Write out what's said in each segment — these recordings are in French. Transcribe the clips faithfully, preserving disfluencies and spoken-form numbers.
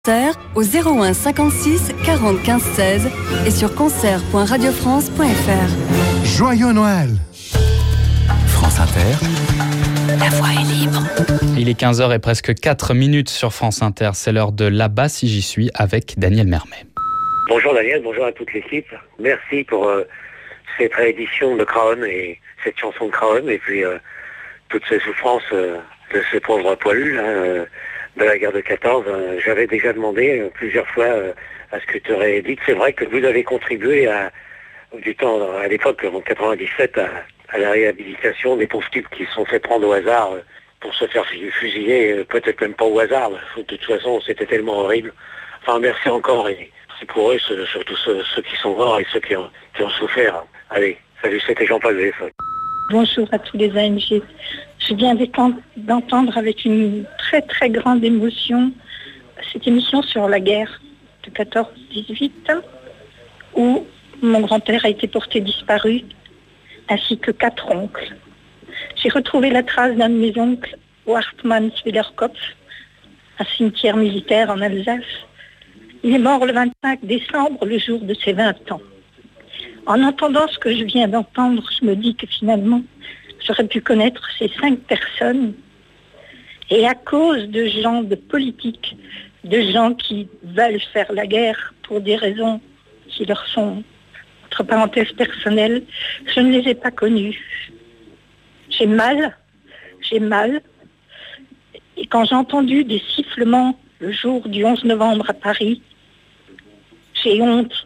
au zéro un cinquante-six quarante quinze seize et sur concert point radio france point f r. Joyeux Noël! France Inter. La voix est libre. Il est quinze heures et presque quatre minutes sur France Inter. C'est l'heure de Là-bas si j'y suis avec Daniel Mermet. Bonjour Daniel, bonjour à toute l'équipe. Merci pour euh, cette réédition de Craon et cette chanson de Craon et puis euh, toutes ces souffrances euh, de ce pauvre poilu là, euh, de la guerre de quatorze. Euh, j'avais déjà demandé euh, plusieurs fois euh, à ce que tu réédites. C'est vrai que vous avez contribué à, du temps à l'époque en quatre-vingt-dix-sept à, à la réhabilitation des pauvres types qui se sont fait prendre au hasard euh, pour se faire fusiller, euh, peut-être même pas au hasard. De toute façon, c'était tellement horrible. Enfin, merci encore et c'est pour eux, ceux, surtout ceux, ceux qui sont morts et ceux qui ont, qui ont souffert. Allez, salut, c'était Jean-Paul Véléphone. Bonjour à tous les A M G. Je viens d'entendre avec une très très grande émotion cette émission sur la guerre de quatorze dix-huit où mon grand-père a été porté disparu ainsi que quatre oncles. J'ai retrouvé la trace d'un de mes oncles au Hartmannswillerkopf, un cimetière militaire en Alsace. Il est mort le vingt-cinq décembre, le jour de ses vingt ans. En entendant ce que je viens d'entendre, je me dis que finalement, j'aurais pu connaître ces cinq personnes. Et à cause de gens de politique, de gens qui veulent faire la guerre pour des raisons qui leur sont, entre parenthèses, personnelles, je ne les ai pas connus. J'ai mal, j'ai mal. Et quand j'ai entendu des sifflements le jour du onze novembre à Paris, j'ai honte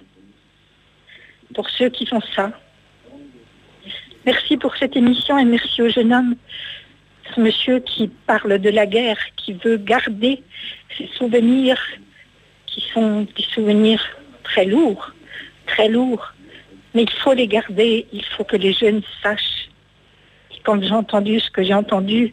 pour ceux qui font ça. Merci pour cette émission et merci au jeune homme, ce monsieur qui parle de la guerre, qui veut garder ces souvenirs qui sont des souvenirs très lourds, très lourds. Mais il faut les garder, il faut que les jeunes sachent. Et quand j'ai entendu ce que j'ai entendu,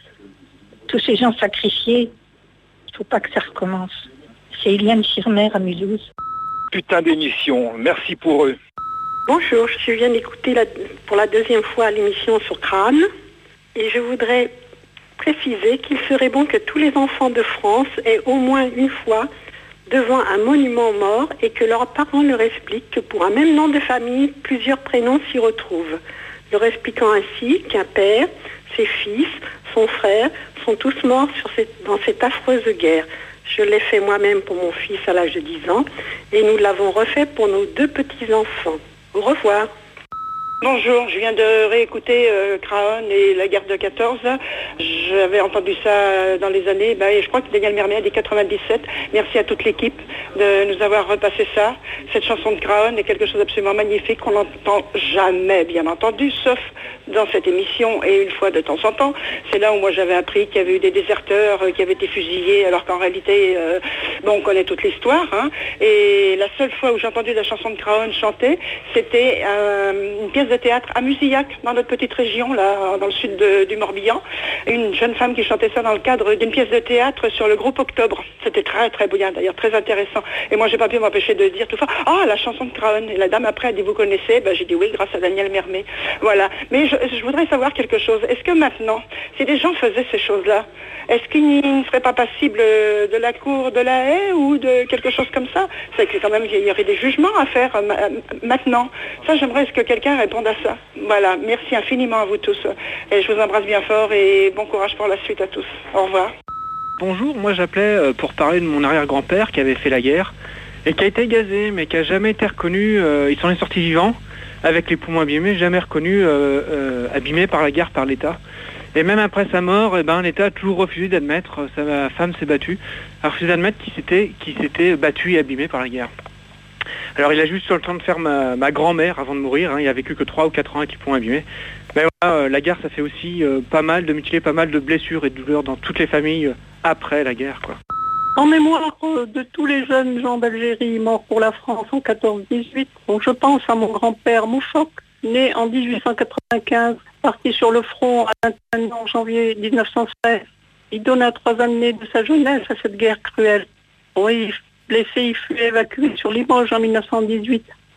tous ces gens sacrifiés, il ne faut pas que ça recommence. C'est Eliane Schirmer à Mulhouse. Putain d'émission, merci pour eux. Bonjour, je viens d'écouter la, pour la deuxième fois l'émission sur Crâne et je voudrais préciser qu'il serait bon que tous les enfants de France aient au moins une fois devant un monument mort et que leurs parents leur expliquent que pour un même nom de famille, plusieurs prénoms s'y retrouvent, leur expliquant ainsi qu'un père, ses fils, son frère sont tous morts sur cette, dans cette affreuse guerre. Je l'ai fait moi-même pour mon fils à l'âge de dix ans et nous l'avons refait pour nos deux petits-enfants. Au revoir. Bonjour, je viens de réécouter euh, Craon et la guerre de quatorze. J'avais entendu ça dans les années, bah, et je crois que Daniel Mermet a dit quatre-vingt-dix-sept. Merci à toute l'équipe de nous avoir repassé ça. Cette chanson de Craon est quelque chose d'absolument magnifique qu'on n'entend jamais, bien entendu, sauf dans cette émission et une fois de temps en temps. C'est là où moi j'avais appris qu'il y avait eu des déserteurs euh, qui avaient été fusillés, alors qu'en réalité, euh, bon, on connaît toute l'histoire. Hein. Et la seule fois où j'ai entendu la chanson de Craon chanter, c'était euh, une pièce de théâtre à Musillac, dans notre petite région, là, dans le sud de, du Morbihan. Une jeune femme qui chantait ça dans le cadre d'une pièce de théâtre sur le groupe Octobre. C'était très, très bouillant, d'ailleurs, très intéressant. Et moi, j'ai pas pu m'empêcher de dire tout ça. Ah, la chanson de Craon. Et la dame, après, a dit, vous connaissez? Ben, j'ai dit oui, grâce à Daniel Mermet. Voilà. Mais je, je voudrais savoir quelque chose. Est-ce que maintenant, si des gens faisaient ces choses-là, est-ce qu'ils ne seraient pas passibles de la cour de la haie ou de quelque chose comme ça? C'est que quand même, il y aurait des jugements à faire euh, maintenant. Ça, j'aimerais que quelqu'un réponde à ça. Voilà, merci infiniment à vous tous. Et je vous embrasse bien fort et bon courage pour la suite à tous. Au revoir. Bonjour, moi j'appelais pour parler de mon arrière-grand-père qui avait fait la guerre et qui a été gazé mais qui a jamais été reconnu, euh, il s'en est sorti vivant avec les poumons abîmés, jamais reconnu euh, euh, abîmé par la guerre par l'État. Et même après sa mort, eh ben, l'État a toujours refusé d'admettre, sa femme s'est battue, a refusé d'admettre qu'il s'était, qu'il s'était battu et abîmé par la guerre. Alors il a juste eu le temps de faire ma, ma grand-mère avant de mourir, hein, il a vécu que trois ou quatre ans avec les poumons abîmés. Mais voilà, euh, la guerre ça fait aussi euh, pas mal de mutilés, pas mal de blessures et de douleurs dans toutes les familles euh, après la guerre, quoi. En mémoire euh, de tous les jeunes gens d'Algérie morts pour la France en quatorze dix-huit, donc je pense à mon grand-père Moufok, né en dix-huit cent quatre-vingt-quinze, parti sur le front à vingt et un ans en janvier mille neuf cent seize. Il donna trois années de sa jeunesse à cette guerre cruelle. Oui, blessé, il fut évacué sur Limoges en mille neuf cent dix-huit.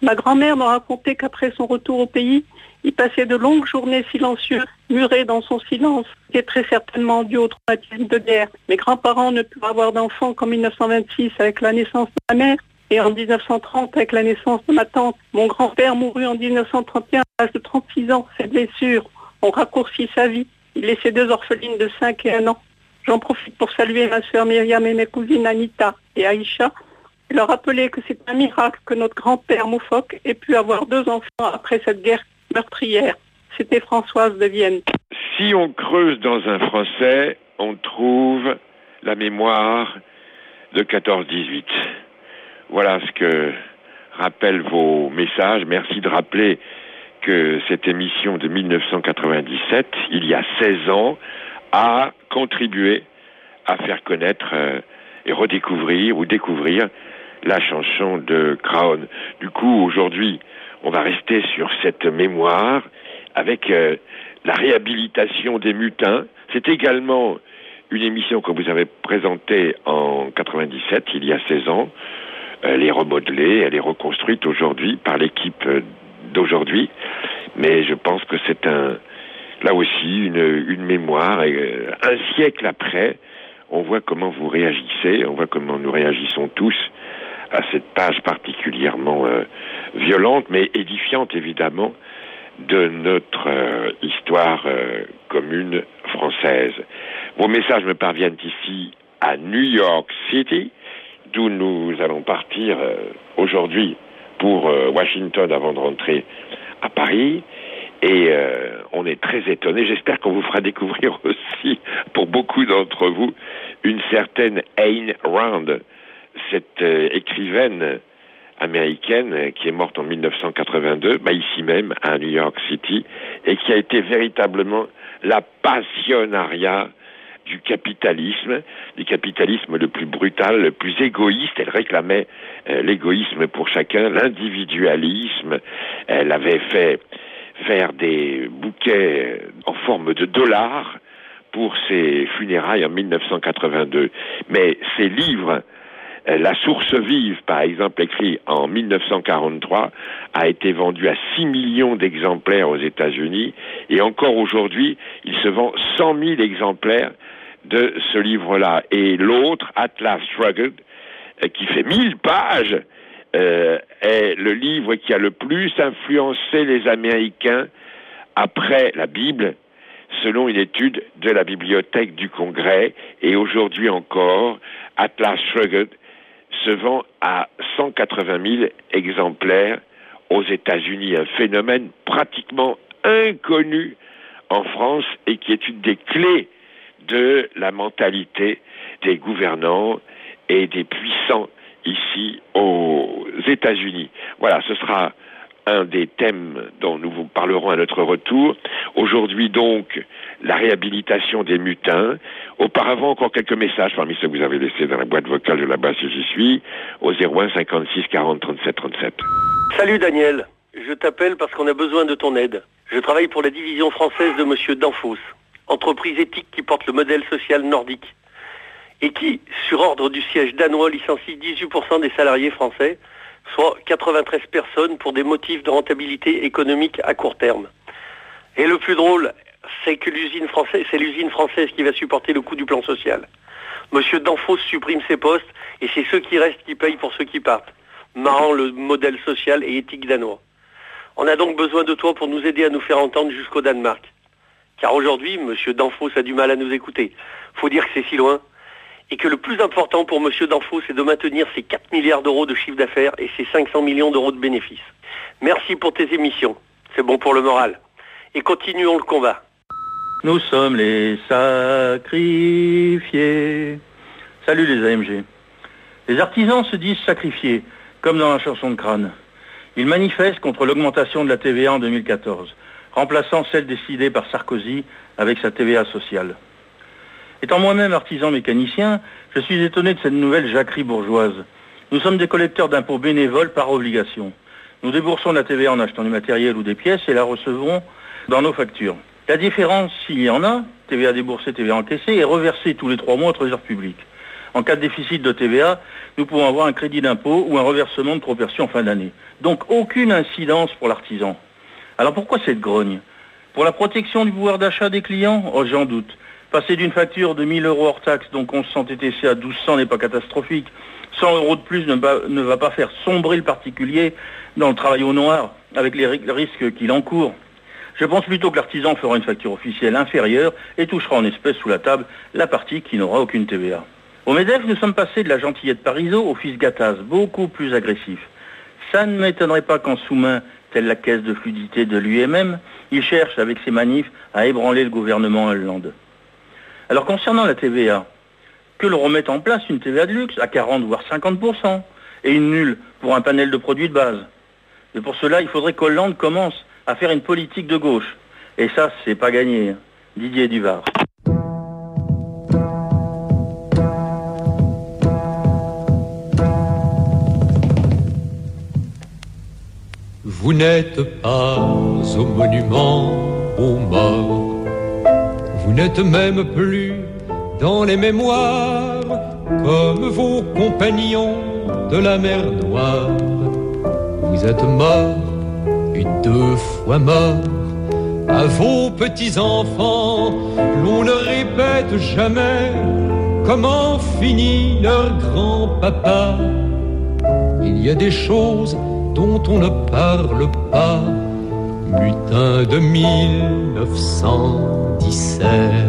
Ma grand-mère m'a raconté qu'après son retour au pays, il passait de longues journées silencieuses, muré dans son silence, qui est très certainement dû au traumatisme de guerre. Mes grands-parents ne purent avoir d'enfants qu'en mille neuf cent vingt-six avec la naissance de ma mère et en mille neuf cent trente avec la naissance de ma tante. Mon grand-père mourut en mille neuf cent trente et un à l'âge de trente-six ans. Ces blessures ont raccourci sa vie. Il laissait deux orphelines de cinq et un ans. J'en profite pour saluer ma sœur Myriam et mes cousines Anita et Aïcha et leur rappeler que c'est un miracle que notre grand-père Moufoque ait pu avoir deux enfants après cette guerre meurtrière. C'était Françoise de Vienne. Si on creuse dans un français, on trouve la mémoire de quatorze dix-huit. Voilà ce que rappellent vos messages. Merci de rappeler que cette émission de mille neuf cent quatre-vingt-dix-sept, il y a seize ans, a contribué à faire connaître euh, et redécouvrir ou découvrir la chanson de Craon. Du coup, aujourd'hui, on va rester sur cette mémoire avec euh, la réhabilitation des mutins. C'est également une émission que vous avez présentée en quatre-vingt-dix-sept, il y a seize ans. Elle est remodelée, elle est reconstruite aujourd'hui par l'équipe d'aujourd'hui. Mais je pense que c'est un, là aussi une, une mémoire. Et, euh, un siècle après, on voit comment vous réagissez, on voit comment nous réagissons tous à cette page particulièrement euh, violente, mais édifiante évidemment, de notre euh, histoire euh, commune française. Vos messages me parviennent ici à New York City, d'où nous allons partir euh, aujourd'hui pour euh, Washington avant de rentrer à Paris. Et euh, on est très étonnés. J'espère qu'on vous fera découvrir aussi, pour beaucoup d'entre vous, une certaine Ayn Rand, cette euh, écrivaine américaine qui est morte en mille neuf cent quatre-vingt-deux, bah ici même, à New York City, et qui a été véritablement la passionnariat du capitalisme, du capitalisme le plus brutal, le plus égoïste. Elle réclamait euh, l'égoïsme pour chacun, l'individualisme. Elle avait fait faire des bouquets en forme de dollars pour ses funérailles en mille neuf cent quatre-vingt-deux. Mais ses livres, La Source Vive, par exemple, écrit en mille neuf cent quarante-trois, a été vendu à six millions d'exemplaires aux États-Unis, et encore aujourd'hui, il se vend cent mille exemplaires de ce livre-là. Et l'autre, Atlas Shrugged, qui fait mille pages, euh, est le livre qui a le plus influencé les Américains après la Bible, selon une étude de la Bibliothèque du Congrès. Et aujourd'hui encore, Atlas Shrugged se vend à cent quatre-vingt mille exemplaires aux États-Unis, un phénomène pratiquement inconnu en France et qui est une des clés de la mentalité des gouvernants et des puissants ici aux États-Unis. Voilà, ce sera un des thèmes dont nous vous parlerons à notre retour. Aujourd'hui donc, la réhabilitation des mutins. Auparavant, encore quelques messages parmi ceux que vous avez laissés dans la boîte vocale de la base si j'y suis, au zéro un cinquante-six quarante trente-sept trente-sept. Salut Daniel, je t'appelle parce qu'on a besoin de ton aide. Je travaille pour la division française de Monsieur Danfoss, entreprise éthique qui porte le modèle social nordique et qui, sur ordre du siège danois, licencie dix-huit pour cent des salariés français, soit quatre-vingt-treize personnes pour des motifs de rentabilité économique à court terme. Et le plus drôle, c'est que l'usine française, c'est l'usine française qui va supporter le coût du plan social. Monsieur Danfoss supprime ses postes et c'est ceux qui restent qui payent pour ceux qui partent. Marrant le modèle social et éthique danois. On a donc besoin de toi pour nous aider à nous faire entendre jusqu'au Danemark. Car aujourd'hui, Monsieur Danfoss a du mal à nous écouter. Faut dire que c'est si loin. Et que le plus important pour Monsieur Danfoss, c'est de maintenir ses quatre milliards d'euros de chiffre d'affaires et ses cinq cents millions d'euros de bénéfices. Merci pour tes émissions. C'est bon pour le moral. Et continuons le combat. Nous sommes les sacrifiés. Salut les A M G. Les artisans se disent sacrifiés, comme dans la chanson de Crâne. Ils manifestent contre l'augmentation de la T V A en deux mille quatorze, remplaçant celle décidée par Sarkozy avec sa T V A sociale. Étant moi-même artisan mécanicien, je suis étonné de cette nouvelle jacquerie bourgeoise. Nous sommes des collecteurs d'impôts bénévoles par obligation. Nous déboursons la T V A en achetant du matériel ou des pièces et la recevons dans nos factures. La différence, s'il y en a, T V A déboursée, T V A encaissée, est reversée tous les trois mois au Trésor public. En cas de déficit de T V A, nous pouvons avoir un crédit d'impôt ou un reversement de proportion en fin d'année. Donc aucune incidence pour l'artisan. Alors pourquoi cette grogne ? Pour la protection du pouvoir d'achat des clients ? Oh, j'en doute. Passer d'une facture de mille euros hors taxe, donc onze cents T T C à douze cents n'est pas catastrophique. cent euros de plus ne va, ne va pas faire sombrer le particulier dans le travail au noir, avec les risques qu'il encourt. Je pense plutôt que l'artisan fera une facture officielle inférieure et touchera en espèces sous la table la partie qui n'aura aucune T V A. Au MEDEF, nous sommes passés de la gentillette Parisot au fils Gattaz, beaucoup plus agressif. Ça ne m'étonnerait pas qu'en sous-main, telle la caisse de fluidité de l'U M M, il cherche avec ses manifs à ébranler le gouvernement Hollande. Alors concernant la T V A, que l'on remette en place une T V A de luxe à quarante voire cinquante pour cent et une nulle pour un panel de produits de base. Mais pour cela, il faudrait qu'Hollande commence à faire une politique de gauche. Et ça, c'est pas gagné. Didier Duvard. Vous n'êtes pas au monument aux morts. Vous n'êtes même plus dans les mémoires comme vos compagnons de la mer Noire. Vous êtes morts et deux fois morts. À vos petits-enfants, l'on ne répète jamais comment finit leur grand-papa. Il y a des choses dont on ne parle pas. Mutin de mille neuf cent dix-sept.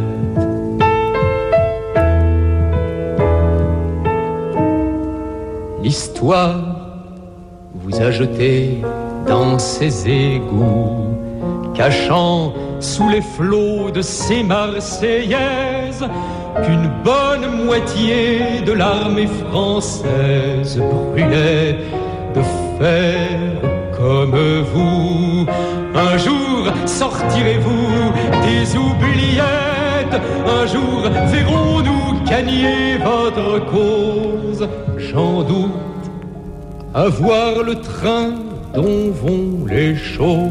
L'histoire vous a jeté dans ses égouts, cachant sous les flots de ces Marseillaises qu'une bonne moitié de l'armée française brûlait de fer comme vous. Un jour sortirez-vous des oubliettes, un jour verrons-nous gagner votre cause. J'en doute à voir le train dont vont les choses.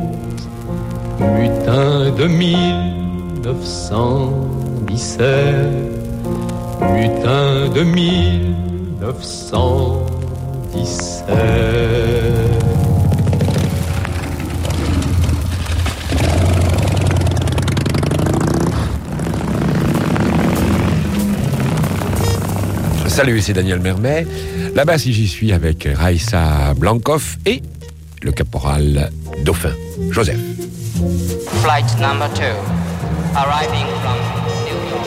Mutin de mille neuf cent dix-sept, mutin de mille neuf cent dix-sept. Salut, c'est Daniel Mermet. Là-bas, si j'y suis avec Raïssa Blancoff et le caporal Dauphin, Joseph. Flight number two, arriving from New York.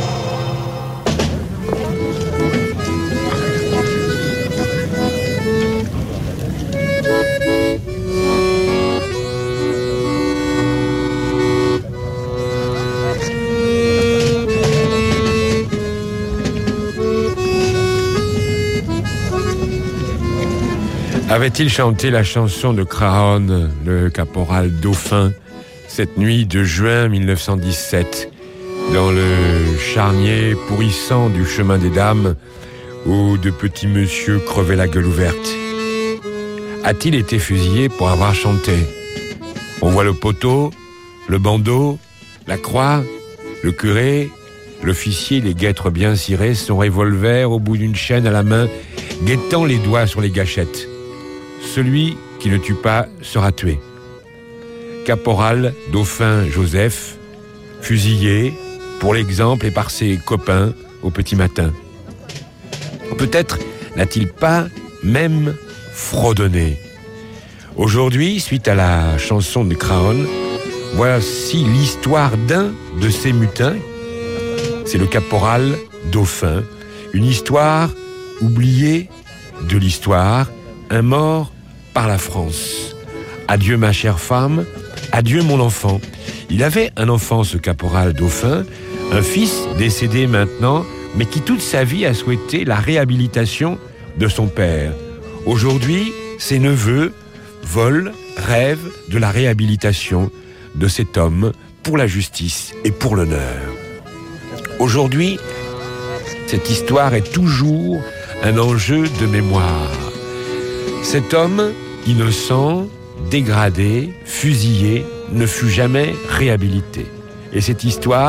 Avait-il chanté la chanson de Craon, le caporal Dauphin, cette nuit de juin mille neuf cent dix-sept, dans le charnier pourrissant du chemin des dames, où de petits messieurs crevaient la gueule ouverte? A-t-il été fusillé pour avoir chanté? On voit le poteau, le bandeau, la croix, le curé, l'officier, les guêtres bien cirés, son revolver au bout d'une chaîne à la main, guettant les doigts sur les gâchettes. Celui qui ne tue pas sera tué. Caporal Dauphin Joseph, fusillé, pour l'exemple et par ses copains au petit matin. Peut-être n'a-t-il pas même fredonné. Aujourd'hui, suite à la chanson de Craon, voici l'histoire d'un de ces mutins. C'est le caporal Dauphin. Une histoire oubliée de l'histoire, un mort par la France. Adieu ma chère femme, adieu mon enfant. Il avait un enfant, ce caporal Dauphin, un fils décédé maintenant, mais qui toute sa vie a souhaité la réhabilitation de son père. Aujourd'hui, ses neveux volent, rêvent de la réhabilitation de cet homme pour la justice et pour l'honneur. Aujourd'hui, cette histoire est toujours un enjeu de mémoire. Cet homme, innocent, dégradé, fusillé, ne fut jamais réhabilité. Et cette histoire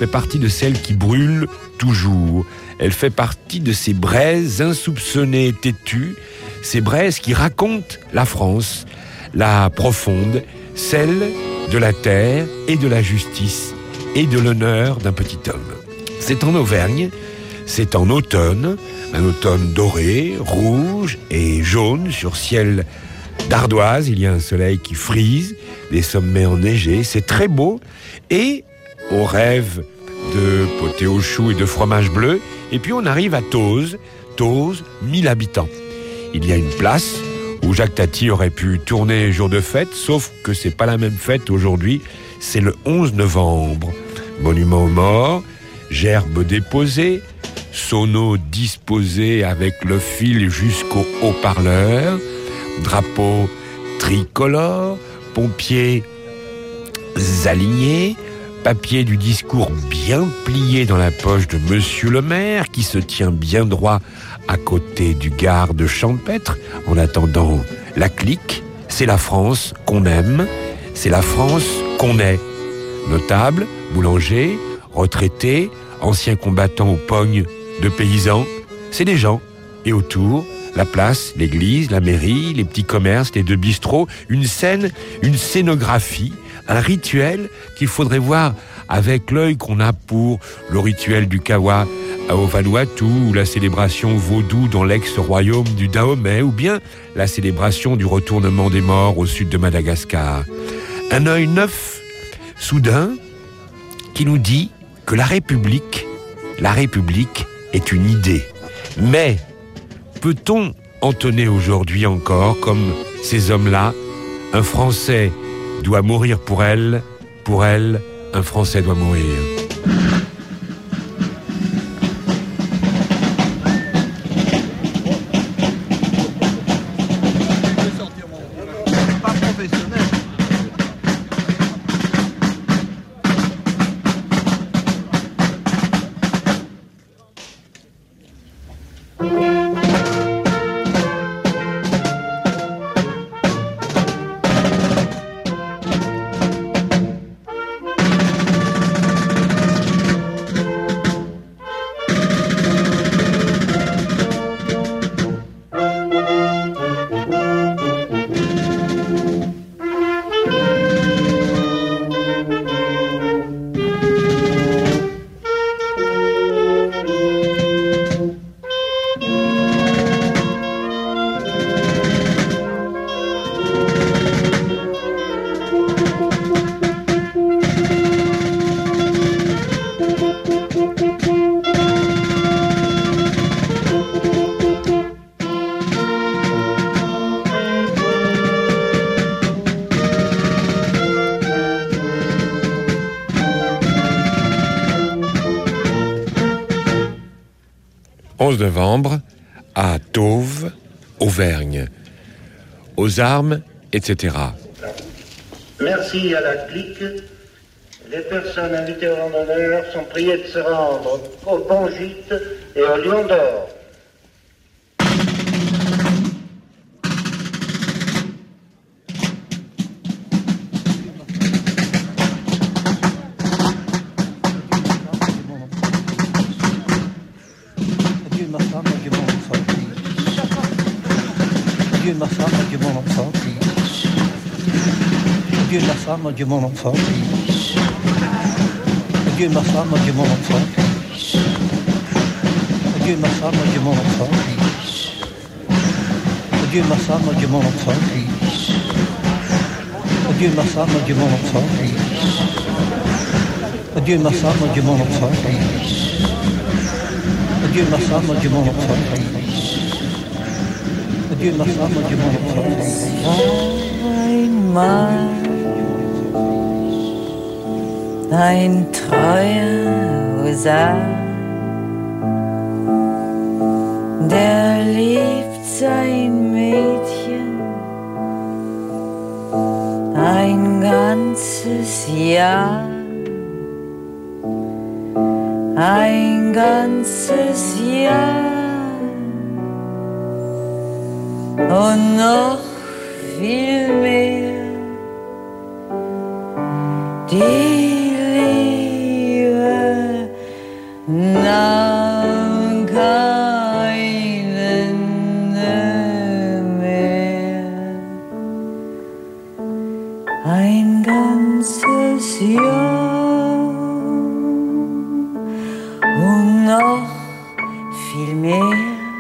fait partie de celles qui brûlent toujours. Elle fait partie de ces braises insoupçonnées, têtues, ces braises qui racontent la France, la profonde, celle de la terre et de la justice et de l'honneur d'un petit homme. C'est en Auvergne, c'est en automne, un automne doré, rouge et jaune sur ciel d'ardoise. Il y a un soleil qui frise, des sommets enneigés, c'est très beau et on rêve de potée au chou et de fromage bleu. Et puis on arrive à Tozes, Tozes, mille habitants. Il y a une place où Jacques Tati aurait pu tourner jour de fête, sauf que c'est pas la même fête aujourd'hui, c'est le onze novembre. Monument aux morts, gerbes déposées, sonos disposés avec le fil jusqu'au haut-parleur, drapeau tricolore, pompiers alignés, papier du discours bien plié dans la poche de Monsieur le maire, qui se tient bien droit à côté du garde champêtre, en attendant la clique. C'est la France qu'on aime, c'est la France qu'on est. Notables, boulangers, retraités, anciens combattants aux pognes de paysans, c'est des gens. Et autour, la place, l'église, la mairie, les petits commerces, les deux bistrots, une scène, une scénographie, un rituel qu'il faudrait voir avec l'œil qu'on a pour le rituel du Kawa au Vanuatu, ou la célébration vaudou dans l'ex-royaume du Dahomey, ou bien la célébration du retournement des morts au sud de Madagascar. Un œil neuf, soudain, qui nous dit que la République, la République est une idée. Mais peut-on entonner aujourd'hui encore, comme ces hommes-là, un Français doit mourir pour elle, pour elle, un Français doit mourir. onze novembre, à Tauves, Auvergne. Aux armes, et cetera. Merci à la clique. Les personnes invitées au rang d'honneur sont priées de se rendre au Bon Gîte et au Lion d'Or. Adieu ma femme, adieu mon enfant. Adieu ma femme, adieu mon enfant. Adieu ma femme, adieu mon enfant. Adieu ma femme, adieu mon enfant. Adieu ma femme, adieu mon enfant. Adieu ma femme, adieu mon enfant. Adieu ma femme, adieu mon enfant. Adieu ma femme, adieu mon enfant. Adieu ma femme, adieu mon enfant. Einmal ein treuer Husar, der liebt sein Mädchen ein ganzes Jahr, ein ganzes Jahr. Und noch viel mehr die Liebe. und noch viel mehr.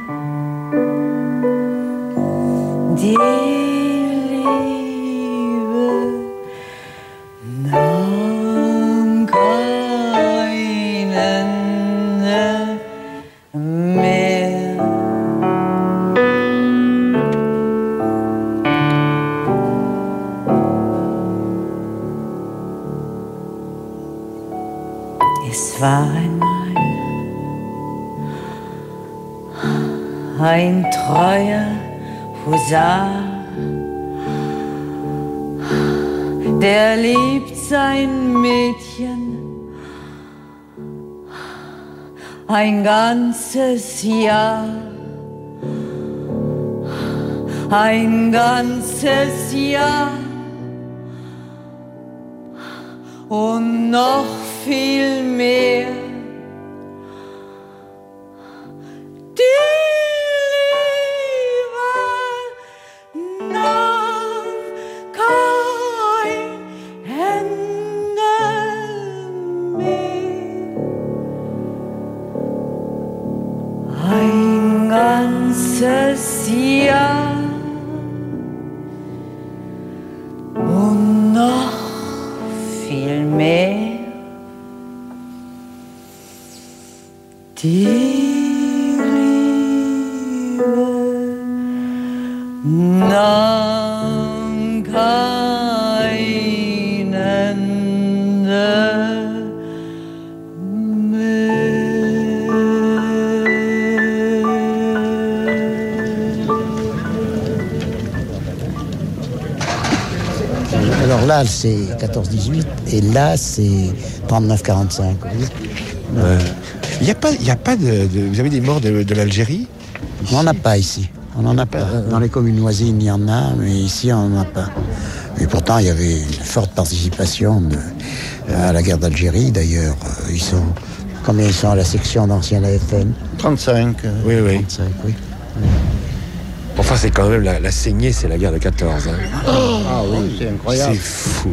Die Liebe nahm kein Ende mehr. Es war einmal ein treuer Husar, der liebt sein Mädchen ein ganzes Jahr, ein ganzes Jahr und noch viel mehr. Jahr und noch viel mehr. Die Liebe nahm kein Ende Alors là, c'est quatorze dix-huit et là, c'est trente-neuf quarante-cinq. Oui. Ouais. Il n'y a pas, il y a pas de, de... Vous avez des morts de, de l'Algérie? On n'en a pas ici. On n'en a pas. Dans les communes voisines, il y en a, mais ici, on n'en a pas. Et pourtant, il y avait une forte participation de, à la guerre d'Algérie, d'ailleurs. Ils sont... Combien ils sont à la section d'ancienne A F N? trente-cinq. Oui, oui. trente-cinq, oui. oui. Enfin, c'est quand même la, la saignée, c'est la guerre de quatorze. Hein. Oh, ah oui, c'est incroyable. C'est fou.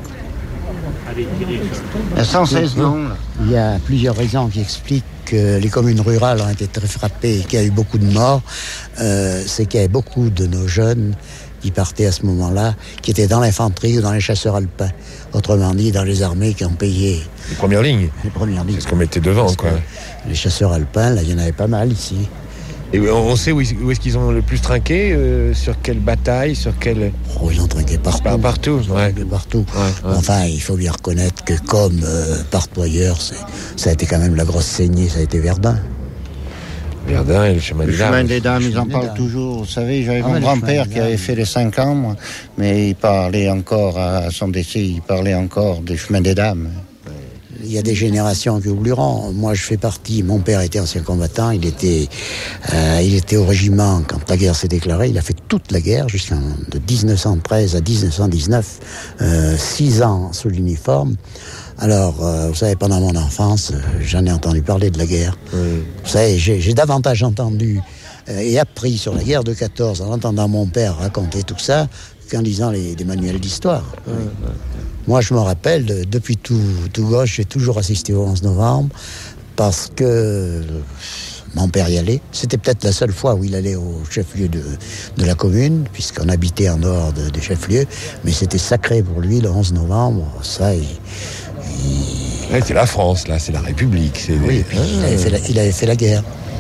Il y a cent seize noms. Il y a plusieurs raisons qui expliquent que les communes rurales ont été très frappées et qu'il y a eu beaucoup de morts. Euh, c'est qu'il y avait beaucoup de nos jeunes qui partaient à ce moment-là, qui étaient dans l'infanterie ou dans les chasseurs alpins. Autrement dit, dans les armées qui ont payé... Les premières lignes. Les premières lignes. C'est ce qu'on mettait devant, Parce quoi. Les chasseurs alpins, là, il y en avait pas mal ici. Et on sait où est-ce qu'ils ont le plus trinqué, euh, sur quelle bataille, sur quelle... Oh, ils ont trinqué partout. Par, partout, ils ont ouais. trinqué partout. Ouais, ouais. Enfin, il faut bien reconnaître que comme euh, partout ailleurs, c'est, ça a été quand même la grosse saignée, ça a été Verdun. Verdun et le chemin le des dames. Le chemin des dames, ils en parlent dames. toujours. Vous savez, j'avais ah, mon grand-père qui avait fait les cinq ans, moi, mais il parlait encore, à son décès, il parlait encore du chemin des dames. Il y a des générations qui oublieront. Moi, je fais partie. Mon père était ancien combattant. Il était, euh, il était au régiment quand la guerre s'est déclarée. Il a fait toute la guerre jusqu'en de dix-neuf cent treize à dix-neuf cent dix-neuf, euh, six ans sous l'uniforme. Alors, euh, vous savez, pendant mon enfance, euh, j'en ai entendu parler de la guerre. Mmh. Vous savez, j'ai, j'ai davantage entendu euh, et appris sur la guerre de quatorze en entendant mon père raconter tout ça qu'en lisant les, des manuels d'histoire. Mmh. Oui. Moi, je me rappelle, de, depuis tout, tout gauche, j'ai toujours assisté au onze novembre parce que mon père y allait. C'était peut-être la seule fois où il allait au chef-lieu de, de la commune, puisqu'on habitait en dehors de, des chefs-lieux. Mais c'était sacré pour lui, le onze novembre. Ça, il... il... Ouais, c'est la France, là, c'est la République. C'est oui, des... et puis ah. il, avait fait la, il avait fait la guerre.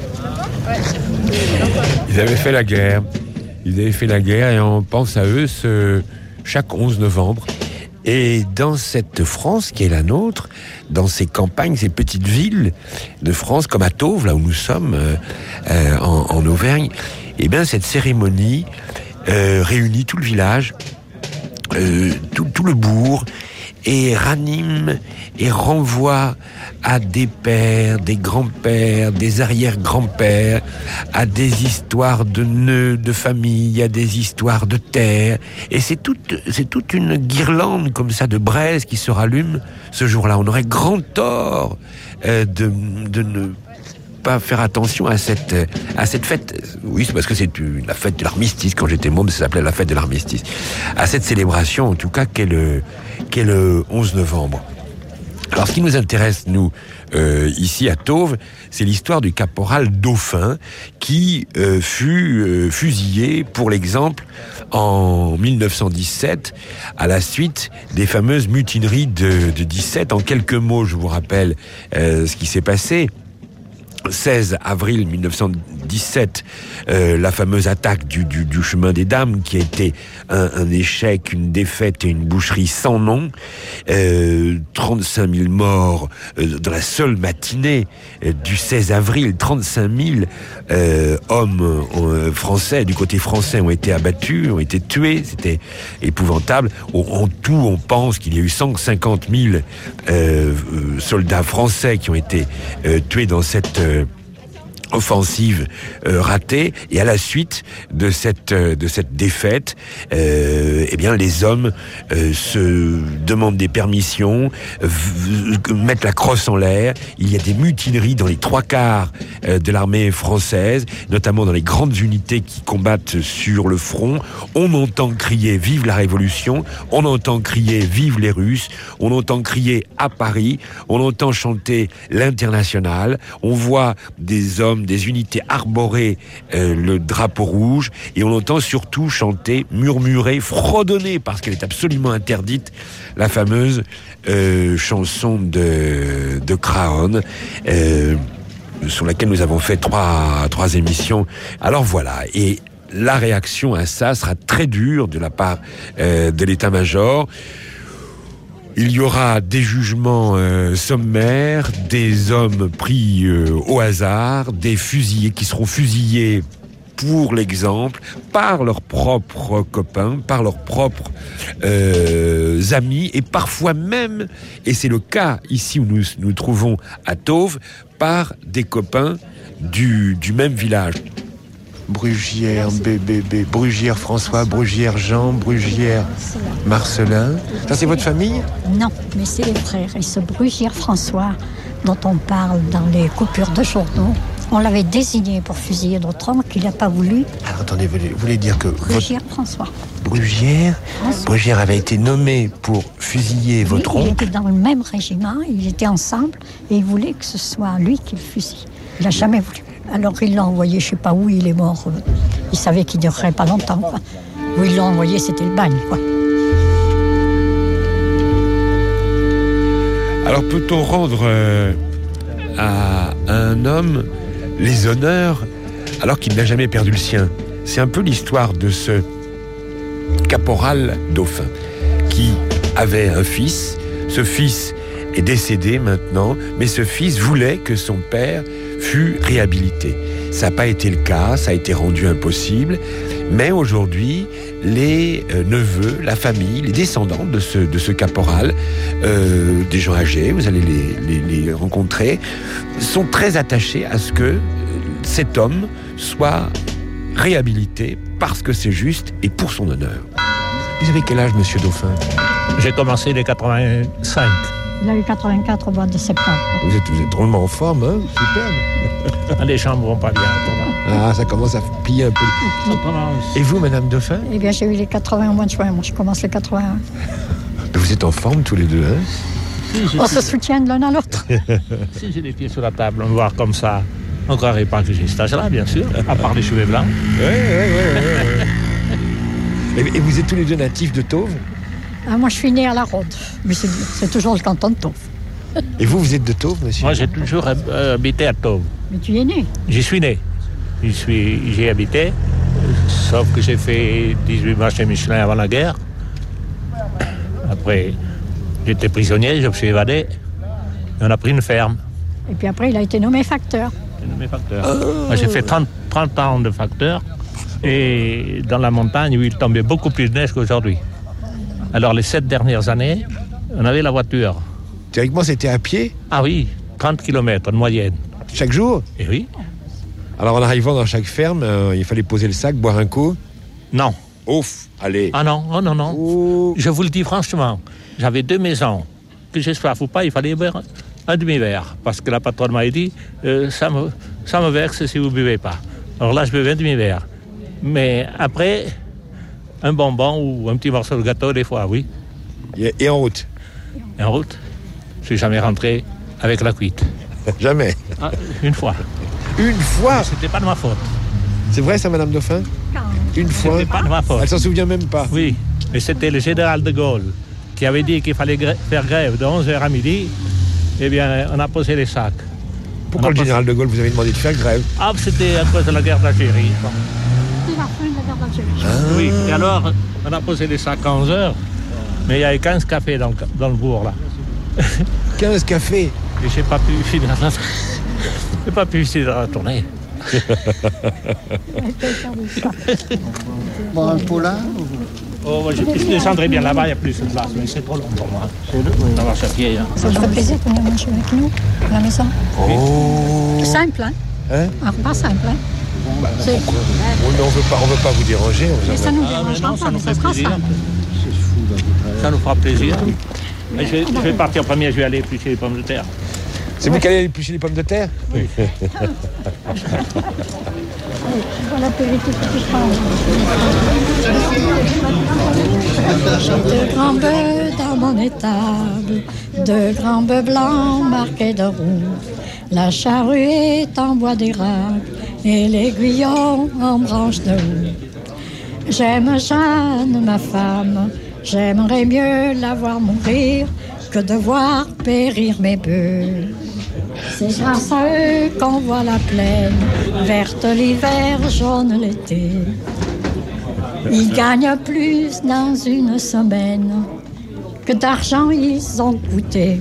Ils avaient fait la guerre. Ils avaient fait la guerre et on pense à eux ce, chaque onze novembre. Et dans cette France qui est la nôtre, dans ces campagnes, ces petites villes de France, comme à Tauves, là où nous sommes, euh, euh, en, en Auvergne, eh bien cette cérémonie euh, réunit tout le village, euh, tout, tout le bourg, et ranime et renvoie à des pères, des grands-pères, des arrière-grands-pères, à des histoires de nœuds, de famille, à des histoires de terre. Et c'est toute, c'est toute une guirlande comme ça de braises qui se rallume ce jour-là. On aurait grand tort euh, de, de ne pas faire attention à cette, à cette fête. Oui, c'est parce que c'est la fête de l'armistice. Quand j'étais môme, ça s'appelait la fête de l'armistice. À cette célébration, en tout cas, qu'est le, qu'est le onze novembre. Alors, ce qui nous intéresse, nous, euh, ici à Tauves, c'est l'histoire du caporal Dauphin qui euh, fut euh, fusillé, pour l'exemple, en mille neuf cent dix-sept, à la suite des fameuses mutineries de, de dix-sept. En quelques mots, je vous rappelle euh, ce qui s'est passé. seize avril mille neuf cent dix-sept, euh, la fameuse attaque du, du, du chemin des Dames, qui a été un, un échec, une défaite et une boucherie sans nom. Euh, trente-cinq mille morts euh, dans la seule matinée euh, du seize avril. trente-cinq mille euh, hommes euh, français, du côté français, ont été abattus, ont été tués. C'était épouvantable. En, en tout, on pense qu'il y a eu cent cinquante mille euh, euh, soldats français qui ont été euh, tués dans cette euh, offensive euh, ratée, et à la suite de cette euh, de cette défaite, euh, eh bien les hommes euh, se demandent des permissions, v- v- mettent la crosse en l'air. Il y a des mutineries dans les trois quarts euh, de l'armée française, notamment dans les grandes unités qui combattent sur le front. On entend crier vive la Révolution, on entend crier vive les Russes, on entend crier à Paris, on entend chanter l'Internationale, on voit des hommes, des unités arborer euh, le drapeau rouge, et on entend surtout chanter, murmurer, fredonner, parce qu'elle est absolument interdite, la fameuse euh, chanson de, de Craon, euh, sur laquelle nous avons fait trois, trois émissions. Alors voilà, et la réaction à ça sera très dure de la part euh, de l'état-major. Il y aura des jugements euh, sommaires, des hommes pris euh, au hasard, des fusillés qui seront fusillés pour l'exemple, par leurs propres copains, par leurs propres euh, amis, et parfois même, et c'est le cas ici où nous nous trouvons à Tauves, par des copains du, du même village. Brugière, B B B, Brugière François, Brugière Jean, Brugière Marcelin. Ça, c'est votre famille ? Non, mais c'est les frères. Et ce Brugière François, dont on parle dans les coupures de journaux, on l'avait désigné pour fusiller d'autres hommes qu'il n'a pas voulu. Alors, attendez, vous voulez, vous voulez dire que... Brugière votre... François. Brugière François. Brugière avait été nommé pour fusiller Oui, votre il oncle. était dans le même régiment, ils étaient ensemble, et il voulait que ce soit lui qui le fusille. Il n'a jamais voulu. Alors il l'a envoyé, je ne sais pas où il est mort. Il savait qu'il ne durerait pas longtemps. Quoi. Où il l'a envoyé, c'était le bagne, quoi. Alors peut-on rendre euh, à un homme les honneurs alors qu'il n'a jamais perdu le sien ? C'est un peu l'histoire de ce caporal Dauphin qui avait un fils. Ce fils est décédé maintenant, mais ce fils voulait que son père fût réhabilité. Ça n'a pas été le cas, ça a été rendu impossible, mais aujourd'hui, les euh, neveux, la famille, les descendants de ce, de ce caporal, euh, des gens âgés, vous allez les, les, les rencontrer, sont très attachés à ce que euh, cet homme soit réhabilité parce que c'est juste et pour son honneur. Vous avez quel âge, monsieur Dauphin ? J'ai commencé les quatre-vingt-cinq. Il a eu quatre-vingt-quatre au mois de septembre. Vous êtes, vous êtes drôlement en forme, hein ? Superbe. Les jambes vont pas bien. Ah, ça commence à plier un peu. Et vous, madame Dauphin ? Eh bien, j'ai eu les quatre-vingts au mois de juin. Moi, je commence les quatre-vingt-un. Vous êtes en forme tous les deux, hein ? Si, on se soutient de l'un à l'autre. Si j'ai les pieds sur la table, on me voir comme ça, on ne croirait pas que j'ai cet âge-là, bien sûr, à part les cheveux blancs. Oui, oui, oui. Et vous êtes tous les deux natifs de Tauves ? Ah, moi, je suis né à La Rôde, mais c'est, c'est toujours le canton de Tauves. Et vous, vous êtes de Tauves, monsieur ? Moi, j'ai toujours euh, habité à Tauves. Mais tu es né ? J'y suis né. J'y suis, j'ai habité, sauf que j'ai fait dix-huit mois chez Michelin avant la guerre. Après, j'étais prisonnier, je me suis évadé. Et on a pris une ferme. Et puis après, il a été nommé facteur. Nommé facteur. Oh. Moi, j'ai fait trente, trente ans de facteur. Et dans la montagne, où il tombait beaucoup plus de neige qu'aujourd'hui. Alors, les sept dernières années, on avait la voiture. Théoriquement, c'était à pied ? Ah oui, trente kilomètres de moyenne. Chaque jour ? Eh oui. Alors, en arrivant dans chaque ferme, euh, il fallait poser le sac, boire un coup ? Non. Ouf, allez. Ah non, oh non, non. Oh. Je vous le dis franchement, j'avais deux maisons. Que j'ai soif ou pas, il fallait boire un demi-verre. Parce que la patronne m'a dit, euh, ça me, ça me vexe si vous ne buvez pas. Alors là, je buvais un demi-verre. Mais après, un bonbon ou un petit morceau de gâteau, des fois, oui. Et en route Et en route, je suis jamais rentré avec la cuite. Jamais ah, Une fois. Une fois? Mais c'était pas de ma faute. C'est vrai ça, Madame Dauphin? Une fois? C'était pas de ma faute. Elle s'en souvient même pas? Oui, mais c'était le général de Gaulle qui avait dit qu'il fallait grè- faire grève de onze heures à midi. Eh bien, on a posé les sacs. Pourquoi le général de Gaulle vous avez demandé de faire grève? Ah, c'était à cause de la guerre d'Algérie. Bon. C'est la fin de la guerre d'Algérie. Ah. Oui, et alors, on a posé les sacs à onze heures, mais il y avait quinze cafés dans le, dans le bourg, là. quinze cafés? Et j'ai pas pu finir la... j'ai pas pu finir la tournée. Bon, un poulain? Oh, moi, je, je descendrai bien là-bas, il n'y a plus de place, mais c'est trop long pour moi. Ça marche à pied. Hein. Ça vous fait plaisir de venir manger avec nous à la maison? Oh. Simple, hein? Hein? Un repas simple, hein? Bah, oui, mais on veut pas, on veut pas vous déranger. On Mais ça nous ah, dérangera non, pas, ça nous mais ça fait sera plaisir. simple. Ça nous fera plaisir. Mais je, vais, je vais partir en premier, je vais aller éplucher les pommes de terre. C'est vous qui allez éplucher les pommes de terre? Oui. Bon apéritif, tout de grands bœufs dans mon étable, de grands bœufs blancs marqués de rouge. La charrue est en bois d'érable et l'aiguillon en branche de houx. J'aime Jeanne, ma femme, j'aimerais mieux la voir mourir que de voir périr mes bœufs. C'est grâce à eux qu'on voit la plaine, verte l'hiver, jaune l'été. Ils gagnent plus dans une semaine que d'argent ils ont coûté.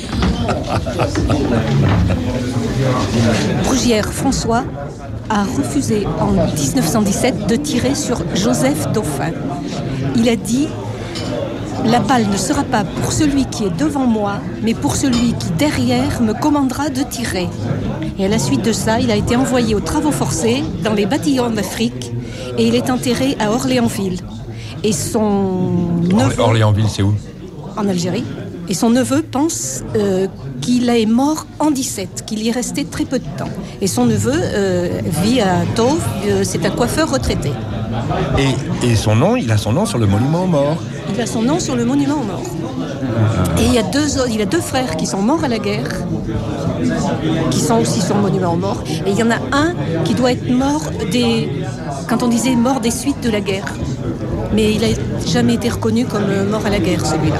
Brugière François a refusé en dix-neuf cent dix-sept de tirer sur Joseph Dauphin. Il a dit: la balle ne sera pas pour celui qui est devant moi, mais pour celui qui derrière me commandera de tirer. Et à la suite de ça, il a été envoyé aux travaux forcés dans les bataillons d'Afrique et il est enterré à Orléansville. Et son neveu... Orléansville, c'est où? En Algérie. Et son neveu pense euh, qu'il est mort en dix-sept, qu'il y est resté très peu de temps. Et son neveu euh, vit à Tauve, euh, c'est un coiffeur retraité. Et, et son nom, il a son nom sur le monument aux morts. Il a son nom sur le monument aux morts. Et il y a deux, il a deux frères qui sont morts à la guerre, qui sont aussi sur le monument aux morts. Et il y en a un qui doit être mort des, quand on disait mort des suites de la guerre. Mais il n'a jamais été reconnu comme mort à la guerre, celui-là.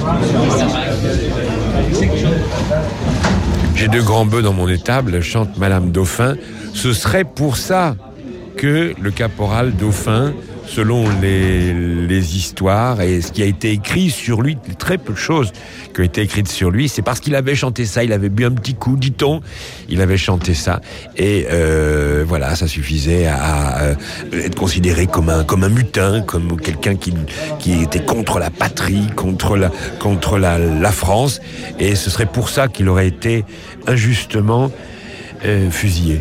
J'ai deux grands bœufs dans mon étable, chante Madame Dauphin. Ce serait pour ça que le caporal Dauphin, selon les, les histoires et ce qui a été écrit sur lui, très peu de choses qui ont été écrites sur lui, c'est parce qu'il avait chanté ça, il avait bu un petit coup, dit-on, il avait chanté ça, et euh, voilà, ça suffisait à, à être considéré comme un, comme un mutin, comme quelqu'un qui, qui était contre la patrie, contre la, contre la, la France, et ce serait pour ça qu'il aurait été injustement euh, fusillé.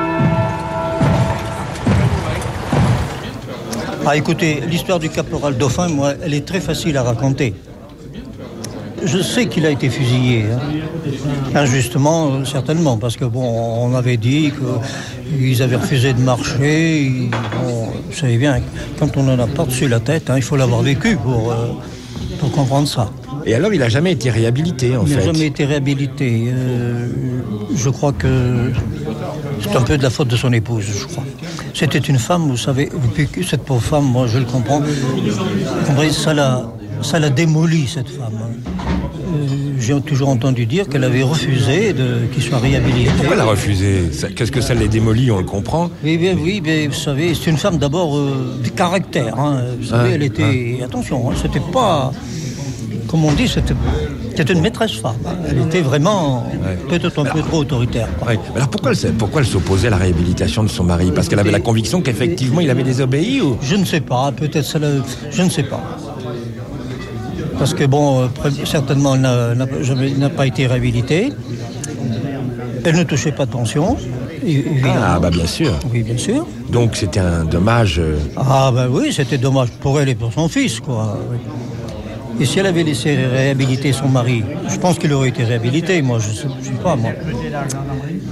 Ah, écoutez, l'histoire du caporal Dauphin, moi, elle est très facile à raconter. Je sais qu'il a été fusillé, hein. Injustement, certainement, parce que bon, on avait dit qu'ils avaient refusé de marcher. Ils, bon, vous savez bien, quand on en a par-dessus la tête, hein, il faut l'avoir vécu pour, euh, pour comprendre ça. Et alors, il n'a jamais été réhabilité, en il fait. Il n'a jamais été réhabilité. Euh, je crois que c'est un peu de la faute de son épouse, je crois. C'était une femme, vous savez, cette pauvre femme, moi je le comprends, vous comprenez, ça l'a, ça l'a démolie, cette femme. Euh, j'ai toujours entendu dire qu'elle avait refusé de, qu'il soit réhabilité. Pourquoi elle a refusé? Qu'est-ce que ça l'ait démolie, on le comprend? Oui, bien, oui, mais vous savez, c'est une femme d'abord euh, de caractère. Hein. Vous savez, ah, elle était... Ah. Attention, hein, c'était pas... Comme on dit, c'était, c'était une maîtresse femme. Elle était vraiment ouais. peut-être un alors, peu trop autoritaire. Ouais. Alors pourquoi elle, pourquoi elle s'opposait à la réhabilitation de son mari? Parce qu'elle avait la conviction qu'effectivement il avait désobéi ou... Je ne sais pas, peut-être ça le... Je ne sais pas. Parce que bon, euh, certainement elle n'a, n'a, jamais, n'a pas été réhabilitée. Elle ne touchait pas de pension. Ah bah bien sûr. Oui, bien sûr. Donc c'était un dommage... Euh... Ah bah oui, c'était dommage pour elle et pour son fils, quoi. Oui. Et si elle avait laissé réhabiliter son mari, je pense qu'il aurait été réhabilité, moi, je ne sais pas, moi.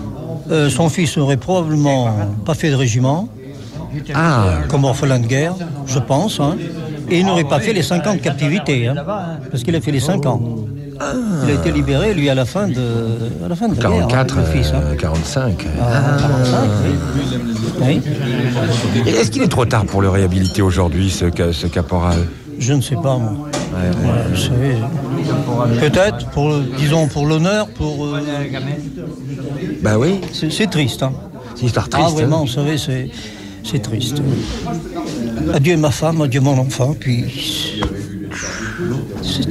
Euh, son fils n'aurait probablement pas fait de régiment, Ah. comme orphelin de guerre, je pense, hein. Et il n'aurait pas fait les cinq ans de captivité, hein, parce qu'il a fait les cinq ans. Ah. Il a été libéré, lui, à la fin de, à la fin de la quarante-quatre, guerre, hein, le fils, hein. euh, quarante-cinq. Ah, quarante-cinq, oui. Oui. Et est-ce qu'il est trop tard pour le réhabiliter aujourd'hui, ce, ca- ce caporal? Je ne sais pas, moi. Ouais, ouais. Ouais, vous savez, peut-être, pour, le- disons, pour l'honneur, pour... euh, Bah oui. C'est, c'est triste, hein. C'est une histoire triste. Ah, vraiment, hein. vous savez, c'est, c'est triste. Adieu ma femme, adieu mon enfant, puis... C'est...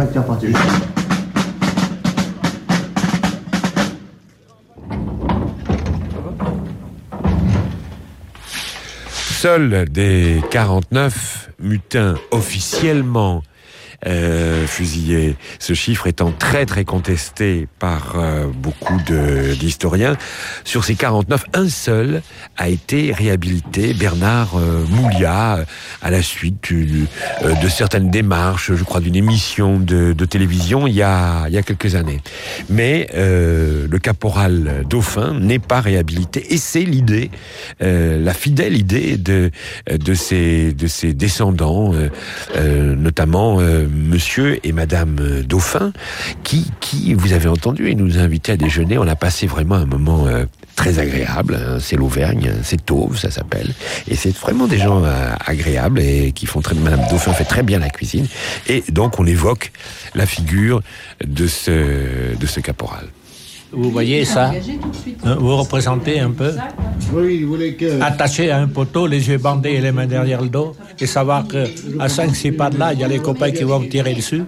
Seuls des quarante-neuf mutins officiellement euh, fusillés, ce chiffre étant très très contesté par euh, beaucoup de, d'historiens. Sur ces quarante-neuf, un seul a été réhabilité, Bernard euh, Mouliat, à la suite du, euh, de certaines démarches, je crois d'une émission de, de télévision il y a, il y a quelques années. Mais euh, le caporal Dauphin n'est pas réhabilité, et c'est l'idée, euh, la fidèle idée de, de, ses, de ses descendants, euh, euh, notamment euh, Monsieur et Madame Dauphin, qui, qui, vous avez entendu, ils nous invitaient à déjeuner. On a passé vraiment un moment euh, très agréable. Hein. C'est l'Auvergne, c'est Tauve, ça s'appelle. Et c'est vraiment des gens euh, agréables et qui font très... Madame Dauphin fait très bien la cuisine. Et donc, on évoque la figure de ce, de ce caporal. Vous voyez ça? Vous représentez un peu? Oui, il voulait que... Attaché à un poteau, les yeux bandés et les mains derrière le dos, et savoir qu'à cinq six pas de là, il y a les copains qui vont me tirer dessus.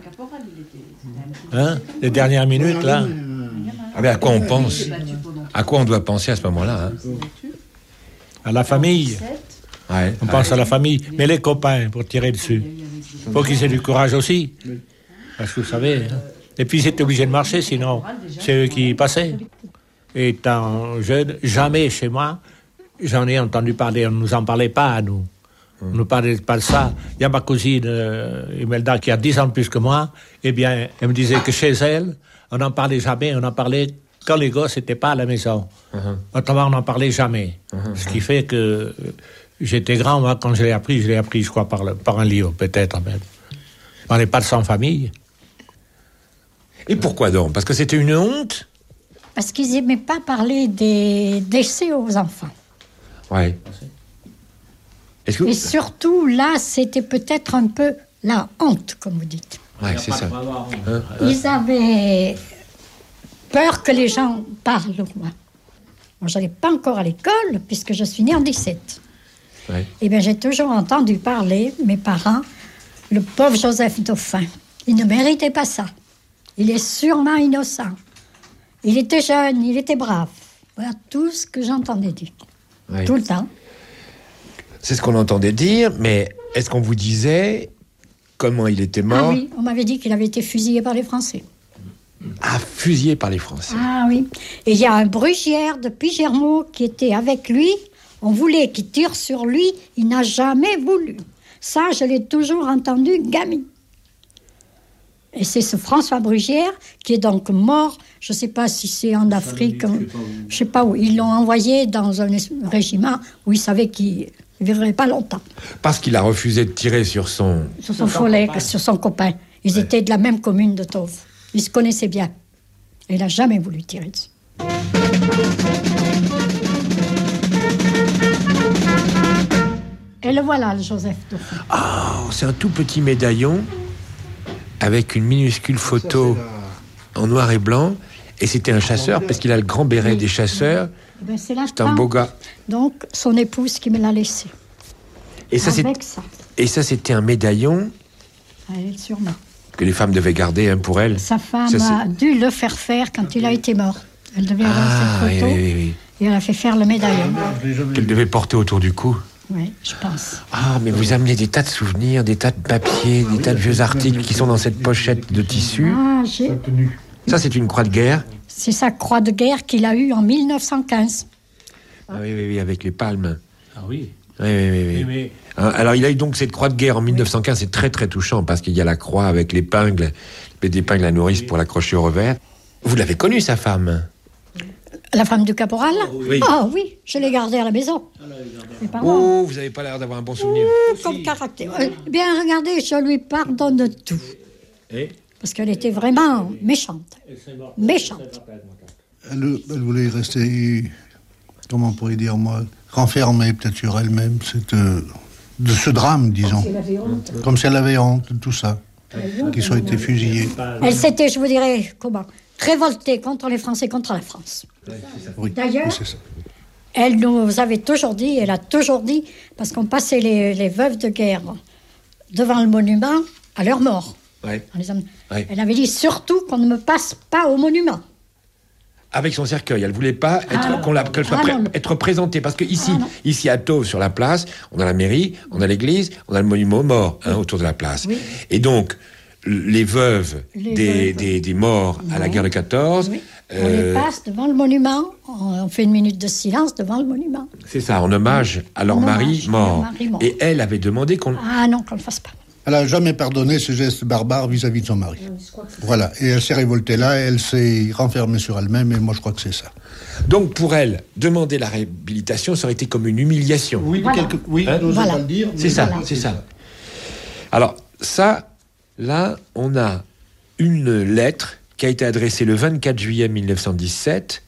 Hein? Les dernières minutes, là. Ah ben à quoi on pense? À quoi on doit penser à ce moment-là, hein? À la famille. Ouais, On ouais. pense à la famille. Mais les copains, pour tirer dessus. Il faut qu'ils aient du courage aussi. Parce que vous savez... Hein? Et puis, ils étaient obligés de marcher, sinon, c'est eux qui passaient. Étant jeune, jamais chez moi, j'en ai entendu parler. On ne nous en parlait pas, à nous. On ne nous parlait pas de ça. Il y a ma cousine, euh, Imelda, qui a dix ans de plus que moi. Eh bien, elle me disait que chez elle, on n'en parlait jamais. On en parlait quand les gosses n'étaient pas à la maison. Uh-huh. Autrement, on n'en parlait jamais. Uh-huh. Ce qui fait que euh, j'étais grand, moi, quand je l'ai appris, je l'ai appris, je crois, par, le, par un livre, peut-être même. On n'est pas de sans famille. Et pourquoi donc? Parce que c'était une honte? Parce qu'ils n'aimaient pas parler des décès aux enfants. Ouais. Est-ce que... Et surtout, là, c'était peut-être un peu la honte, comme vous dites. Ouais, c'est ça. Hein? Ils avaient peur que les gens parlent de moi. Moi, je n'allais pas encore à l'école, puisque je suis née en dix-sept. Ouais. Eh bien, j'ai toujours entendu parler, mes parents, le pauvre Joseph Dauphin. Il ne méritait pas ça. Il est sûrement innocent. Il était jeune, il était brave. Voilà tout ce que j'entendais dire. Oui. Tout le temps. C'est ce qu'on entendait dire, mais est-ce qu'on vous disait comment il était mort? Ah oui, on m'avait dit qu'il avait été fusillé par les Français. Ah, fusillé par les Français. Ah oui. Et il y a un Brugière de Pigermo qui était avec lui. On voulait qu'il tire sur lui. Il n'a jamais voulu. Ça, je l'ai toujours entendu gamine. Et c'est ce François Brugière qui est donc mort, je ne sais pas si c'est en Afrique, je ne sais pas où. Ils l'ont envoyé dans un régiment où ils savaient qu'il ne vivrait pas longtemps. Parce qu'il a refusé de tirer sur son... Sur son follet, sur son copain. Ils ouais. étaient de la même commune de Tauve. Ils se connaissaient bien. Et il n'a jamais voulu tirer dessus. Et le voilà, le Joseph Dauphin. Ah, oh, c'est un tout petit médaillon avec une minuscule photo en noir et blanc. Et c'était un chasseur, parce qu'il a le grand béret des chasseurs. Ben, c'est la c'est un beau gars. Donc, son épouse qui me l'a laissé. Et ça, avec c'est... ça. Et ça, c'était un médaillon... Elle, sûrement. Que les femmes devaient garder hein, pour elle. Sa femme ça, a dû le faire faire quand il a été mort. Elle devait avoir ah, cette photo. Oui, oui, oui. Et elle a fait faire le médaillon. Qu'elle devait porter autour du cou. Oui, je pense. Ah, mais vous amenez des tas de souvenirs, des tas de papiers, des tas de vieux articles qui sont dans cette pochette de tissu. Ah, j'ai... Ça, c'est une croix de guerre. C'est sa croix de guerre qu'il a eue en mille neuf cent quinze. Ah oui, oui, oui, avec les palmes. Ah oui. Oui, oui, oui. oui. Mais... Alors, il a eu donc cette croix de guerre en mille neuf cent quinze. C'est très, très touchant parce qu'il y a la croix avec l'épingle, l'épingle à nourrice pour l'accrocher au revers. Vous l'avez connue, sa femme? La femme du caporal? Oui. Ah oui, je l'ai gardée à la maison. Mes parents. Oh, vous n'avez pas l'air d'avoir un bon souvenir. Ouh, comme caractère. Euh, bien, regardez, je lui pardonne tout. Et Parce qu'elle était vraiment méchante. Méchante. Elle, elle voulait rester, comment on pourrait dire, moi, renfermée peut-être sur elle-même, cette, euh, de ce drame, disons. Comme si elle avait honte. Comme si elle avait honte de tout ça, qu'ils soient été fusillés. Elle s'était, je vous dirais, comment, révoltée contre les Français, contre la France. Oui, D'ailleurs, oui, c'est ça. elle nous avait toujours dit, elle a toujours dit, parce qu'on passait les, les veuves de guerre devant le monument à leur mort. Ouais. On les a- Ouais. Elle avait dit surtout qu'on ne me passe pas au monument. Avec son cercueil, elle voulait pas être, Ah, qu'on la, qu'elle soit ah, pré- non. être représentée. Parce que ici, Ah, non. ici à Tauves, sur la place, on a la mairie, on a l'église, on a le monument aux morts hein, autour de la place. Oui. Et donc, l- les veuves, Les des, veuves. Des, des morts à la Oui. guerre de quatorze, Oui. On euh, les passe devant le monument, on, on fait une minute de silence devant le monument. c'est ça, en hommage à leur En mari hommage à leur mort. mari mort. Et elle avait demandé qu'on... Ah non, qu'on ne le fasse pas. Elle n'a jamais pardonné ce geste barbare vis-à-vis de son mari. Voilà, et elle s'est révoltée là, elle s'est renfermée sur elle-même, et moi je crois que c'est ça. Donc pour elle, demander la réhabilitation, ça aurait été comme une humiliation. Oui, Voilà. quelque- oui, Hein j'osais Voilà. pas le dire. C'est mais ça, voilà. c'est ça. Alors, ça, là, on a une lettre qui a été adressée le vingt-quatre juillet mille neuf cent dix-sept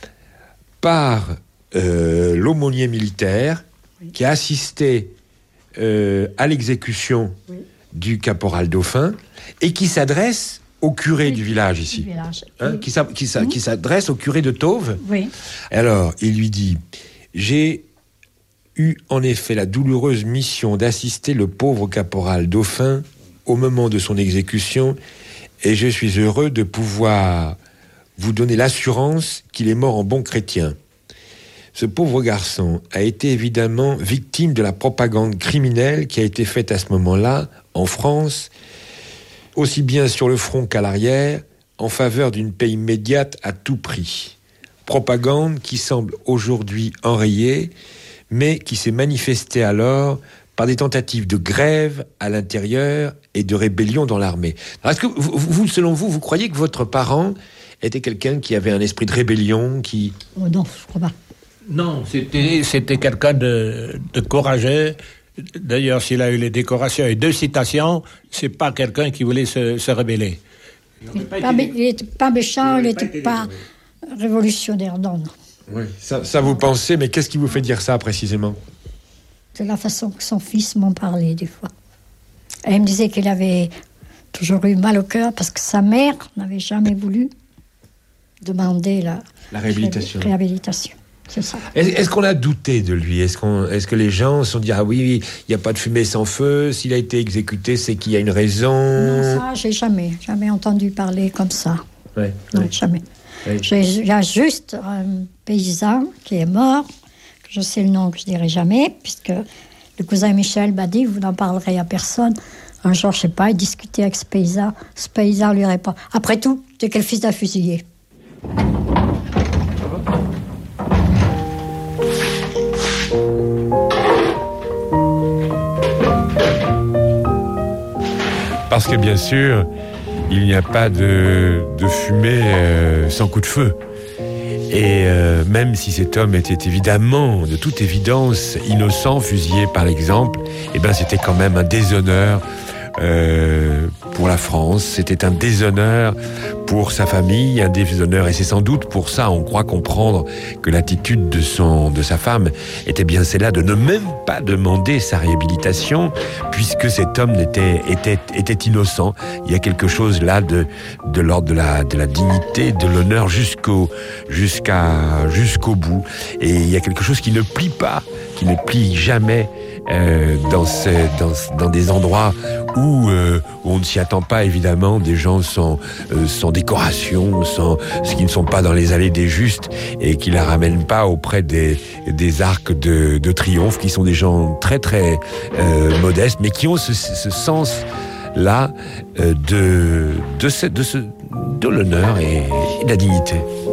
par euh, l'aumônier militaire qui a assisté euh, à l'exécution du caporal Dauphin et qui s'adresse au curé du village ici. Du village. Hein, qui s'a- qui s'a- qui s'adresse au curé de Tauves. Oui. Alors, il lui dit « J'ai eu en effet la douloureuse mission d'assister le pauvre caporal Dauphin au moment de son exécution et je suis heureux de pouvoir vous donner l'assurance qu'il est mort en bon chrétien. Ce pauvre garçon a été évidemment victime de la propagande criminelle qui a été faite à ce moment-là en France, aussi bien sur le front qu'à l'arrière, en faveur d'une paix immédiate à tout prix. Propagande qui semble aujourd'hui enrayée, mais qui s'est manifestée alors par des tentatives de grève à l'intérieur et de rébellion dans l'armée. Alors, est-ce que vous, vous, selon vous, vous croyez que votre parent était quelqu'un qui avait un esprit de rébellion, qui... Oh non, je crois pas. Non, c'était, c'était quelqu'un de, de courageux. D'ailleurs, s'il a eu les décorations et deux citations, c'est pas quelqu'un qui voulait se, se rebeller. Il n'était pas méchant, il n'était pas révolutionnaire, non, non. Oui, ça, ça vous pensez, mais qu'est-ce qui vous fait dire ça précisément? De la façon que son fils m'en parlait des fois. Et il me disait qu'il avait toujours eu mal au cœur parce que sa mère n'avait jamais voulu demander la, La réhabilitation. ré- réhabilitation. C'est ça. Est-ce, est-ce qu'on a douté de lui? Est-ce, qu'on, est-ce que les gens se sont dit « Ah oui, oui, il n'y a pas de fumée sans feu, s'il a été exécuté, c'est qu'il y a une raison ?» Non, ça, j'ai jamais, jamais entendu parler comme ça. Ouais, Non, ouais. jamais. Ouais. J'ai- Il y a juste un paysan qui est mort, que je sais le nom que je dirai jamais, puisque le cousin Michel m'a dit, vous n'en parlerez à personne. Un jour, je sais pas, il discutait avec ce paysan. Ce paysan lui répond, après tout, tu es quel fils d'un fusillé? Parce que bien sûr, il n'y a pas de, de fumée euh, sans coup de feu. Et euh, même si cet homme était évidemment, de toute évidence, innocent, fusillé par l'exemple, eh ben c'était quand même un déshonneur euh, pour la France. C'était un déshonneur pour sa famille, un déshonneur, et c'est sans doute pour ça, on croit comprendre que l'attitude de son, de sa femme était bien celle-là de ne même pas demander sa réhabilitation, puisque cet homme était, était, était innocent. Il y a quelque chose là de, de l'ordre de la, de la dignité, de l'honneur jusqu'au, jusqu'à, jusqu'au bout. Et il y a quelque chose qui ne plie pas, qui ne plie jamais euh, dans, ce, dans, dans des endroits où, euh, où on ne s'y attend pas, évidemment, des gens sans, euh, sans décoration, sans, ce qui ne sont pas dans les allées des justes et qui la ramènent pas auprès des, des arcs de, de triomphe, qui sont des gens très très euh, modestes, mais qui ont ce, ce sens-là euh, de, de, ce, de, ce, de l'honneur et, et de la dignité.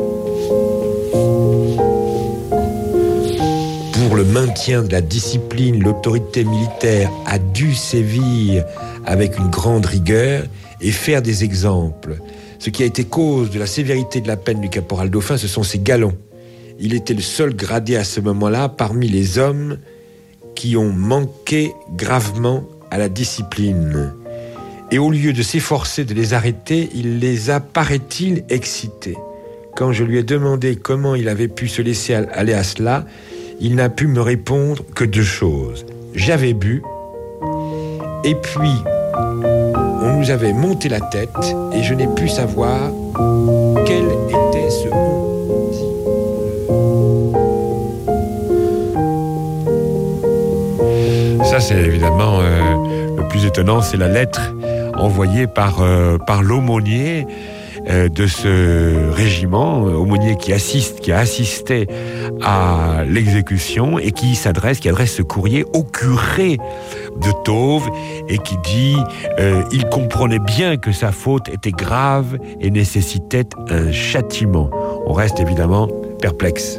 Pour le maintien de la discipline, l'autorité militaire a dû sévir avec une grande rigueur et faire des exemples. Ce qui a été cause de la sévérité de la peine du caporal Dauphin, ce sont ses galons. il était le seul gradé à ce moment-là parmi les hommes qui ont manqué gravement à la discipline. Et au lieu de s'efforcer de les arrêter, il les a, paraît-il, excités. Quand je lui ai demandé comment il avait pu se laisser aller à cela, il n'a pu me répondre que deux choses. J'avais bu, et puis on nous avait monté la tête, et je n'ai pu savoir quel était ce on. Ça, c'est évidemment euh, le plus étonnant, c'est la lettre envoyée par, euh, par l'aumônier euh, de ce régiment, euh, aumônier qui assiste, qui a assisté à l'exécution et qui s'adresse, qui adresse ce courrier au curé de Tauves et qui dit euh, il comprenait bien que sa faute était grave et nécessitait un châtiment. On reste évidemment perplexe.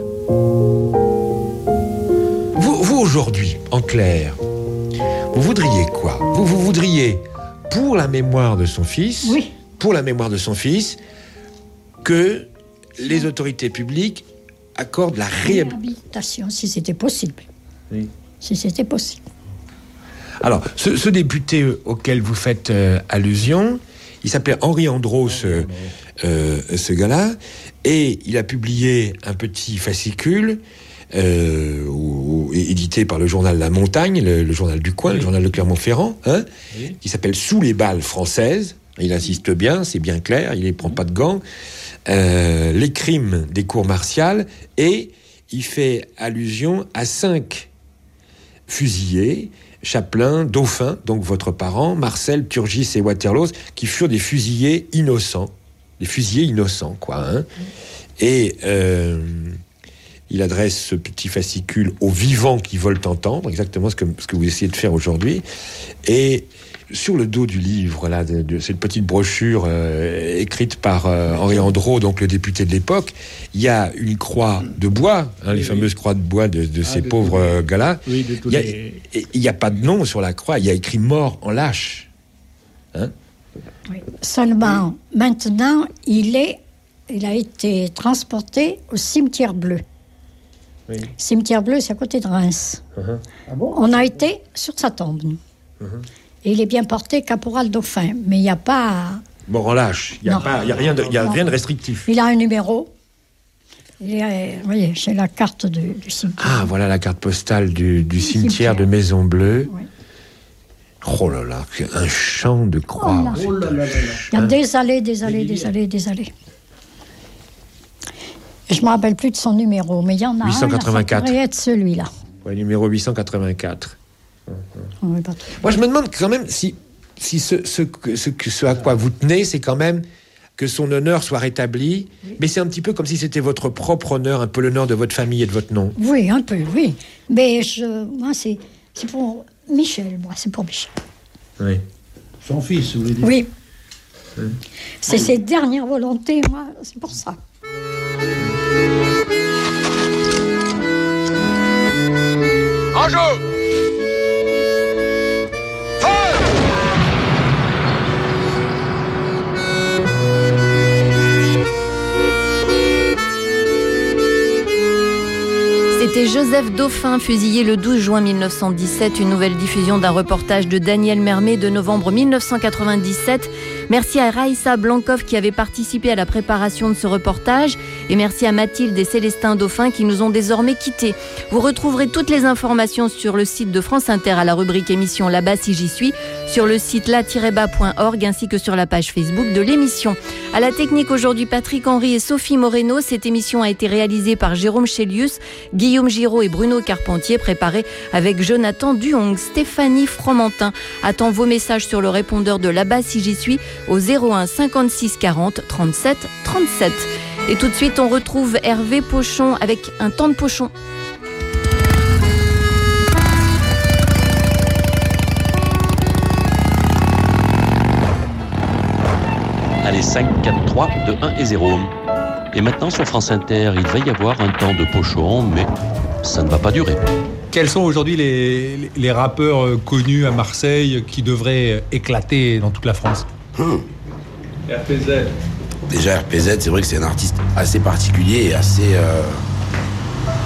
Vous, vous aujourd'hui, en clair, vous voudriez quoi ? Vous, vous voudriez, pour la mémoire de son fils, oui. pour la mémoire de son fils, que les autorités publiques accordent la réhabilitation, si c'était possible. Oui. Si c'était possible. Alors, ce, ce député auquel vous faites euh, allusion, il s'appelait Henri Andros, euh, euh, ce gars-là, et il a publié un petit fascicule Euh, ou, ou, édité par le journal La Montagne, le, le journal du coin, oui. le journal de Clermont-Ferrand, hein, oui. qui s'appelle Sous les balles françaises. Il insiste bien, c'est bien clair, il ne prend pas de gants. Euh, les crimes des cours martiales, et il fait allusion à cinq fusillés, Chapelain, Dauphin, donc votre parent, Marcel, Turgis et Waterloo, qui furent des fusillés innocents, des fusillés innocents, quoi. Hein. Et euh, il adresse ce petit fascicule aux vivants qui veulent entendre, exactement ce que, ce que vous essayez de faire aujourd'hui. Et sur le dos du livre, là, de, de cette petite brochure euh, écrite par euh, Henri Andros, donc le député de l'époque, il y a une croix de bois, hein, oui, les oui. fameuses croix de bois de, de ah, ces de pauvres euh, gars-là. Oui, il n'y a, a pas de nom sur la croix, il y a écrit « mort en lâche hein ». Oui. Seulement, oui. maintenant, il, est, il a été transporté au cimetière bleu. Oui. Cimetière bleu, c'est à côté de Reims. Uh-huh. Ah bon ? On a été sur sa tombe, nous. Uh-huh. Et il est bien porté caporal Dauphin, mais il n'y a pas... Mort en lâche, il n'y a, a rien de, y a rien de restrictif. Il a un numéro. Il est, vous voyez, c'est la carte de, du cimetière. Ah, voilà la carte postale du, du cimetière, cimetière de Maison Bleue. Oui. Oh là là, un champ de croix. Oh là là là. Il y a des allées, des allées, des allées, des allées. Je ne me rappelle plus de son numéro, mais il y en a huit cent quatre-vingt-quatre. un, là, ça pourrait être celui-là. Ouais, numéro huit cent quatre-vingt-quatre. Oui, moi, je me demande quand même si, si ce, ce, ce, ce à quoi vous tenez, c'est quand même que son honneur soit rétabli, oui. mais c'est un petit peu comme si c'était votre propre honneur, un peu l'honneur de votre famille et de votre nom. Oui, un peu, oui. Mais je, moi, c'est, c'est pour Michel, moi, c'est pour Michel. Oui. Son fils, vous voulez dire ? Oui. oui. C'est oui. ses dernières volontés, moi, c'est pour ça. Bonjour. C'était Joseph Dauphin, fusillé le douze juin mille neuf cent dix-sept, une nouvelle diffusion d'un reportage de Daniel Mermet de novembre mille neuf cent quatre-vingt-dix-sept. Merci à Raïssa Blancoff qui avait participé à la préparation de ce reportage et merci à Mathilde et Célestin Dauphin qui nous ont désormais quittés. Vous retrouverez toutes les informations sur le site de France Inter à la rubrique émission Là-bas si j'y suis, sur le site là tiret bas point org ainsi que sur la page Facebook de l'émission. À la technique aujourd'hui, Patrick Henry et Sophie Moreno. Cette émission a été réalisée par Jérôme Chélius, Guillaume Giraud et Bruno Carpentier, préparée avec Jonathan Duhong. Stéphanie Fromentin attend vos messages sur le répondeur de Là-bas si j'y suis au zéro un cinquante-six quarante trente-sept trente-sept. Et tout de suite, on retrouve Hervé Pochon avec un temps de pochon. Allez, cinq, quatre, trois, deux, un et zéro. Et maintenant, sur France Inter, il va y avoir un temps de pochon, mais ça ne va pas durer. Quels sont aujourd'hui les, les rappeurs connus à Marseille qui devraient éclater dans toute la France ? Hum. R P Z. Déjà, R P Z, c'est vrai que c'est un artiste assez particulier et assez, euh,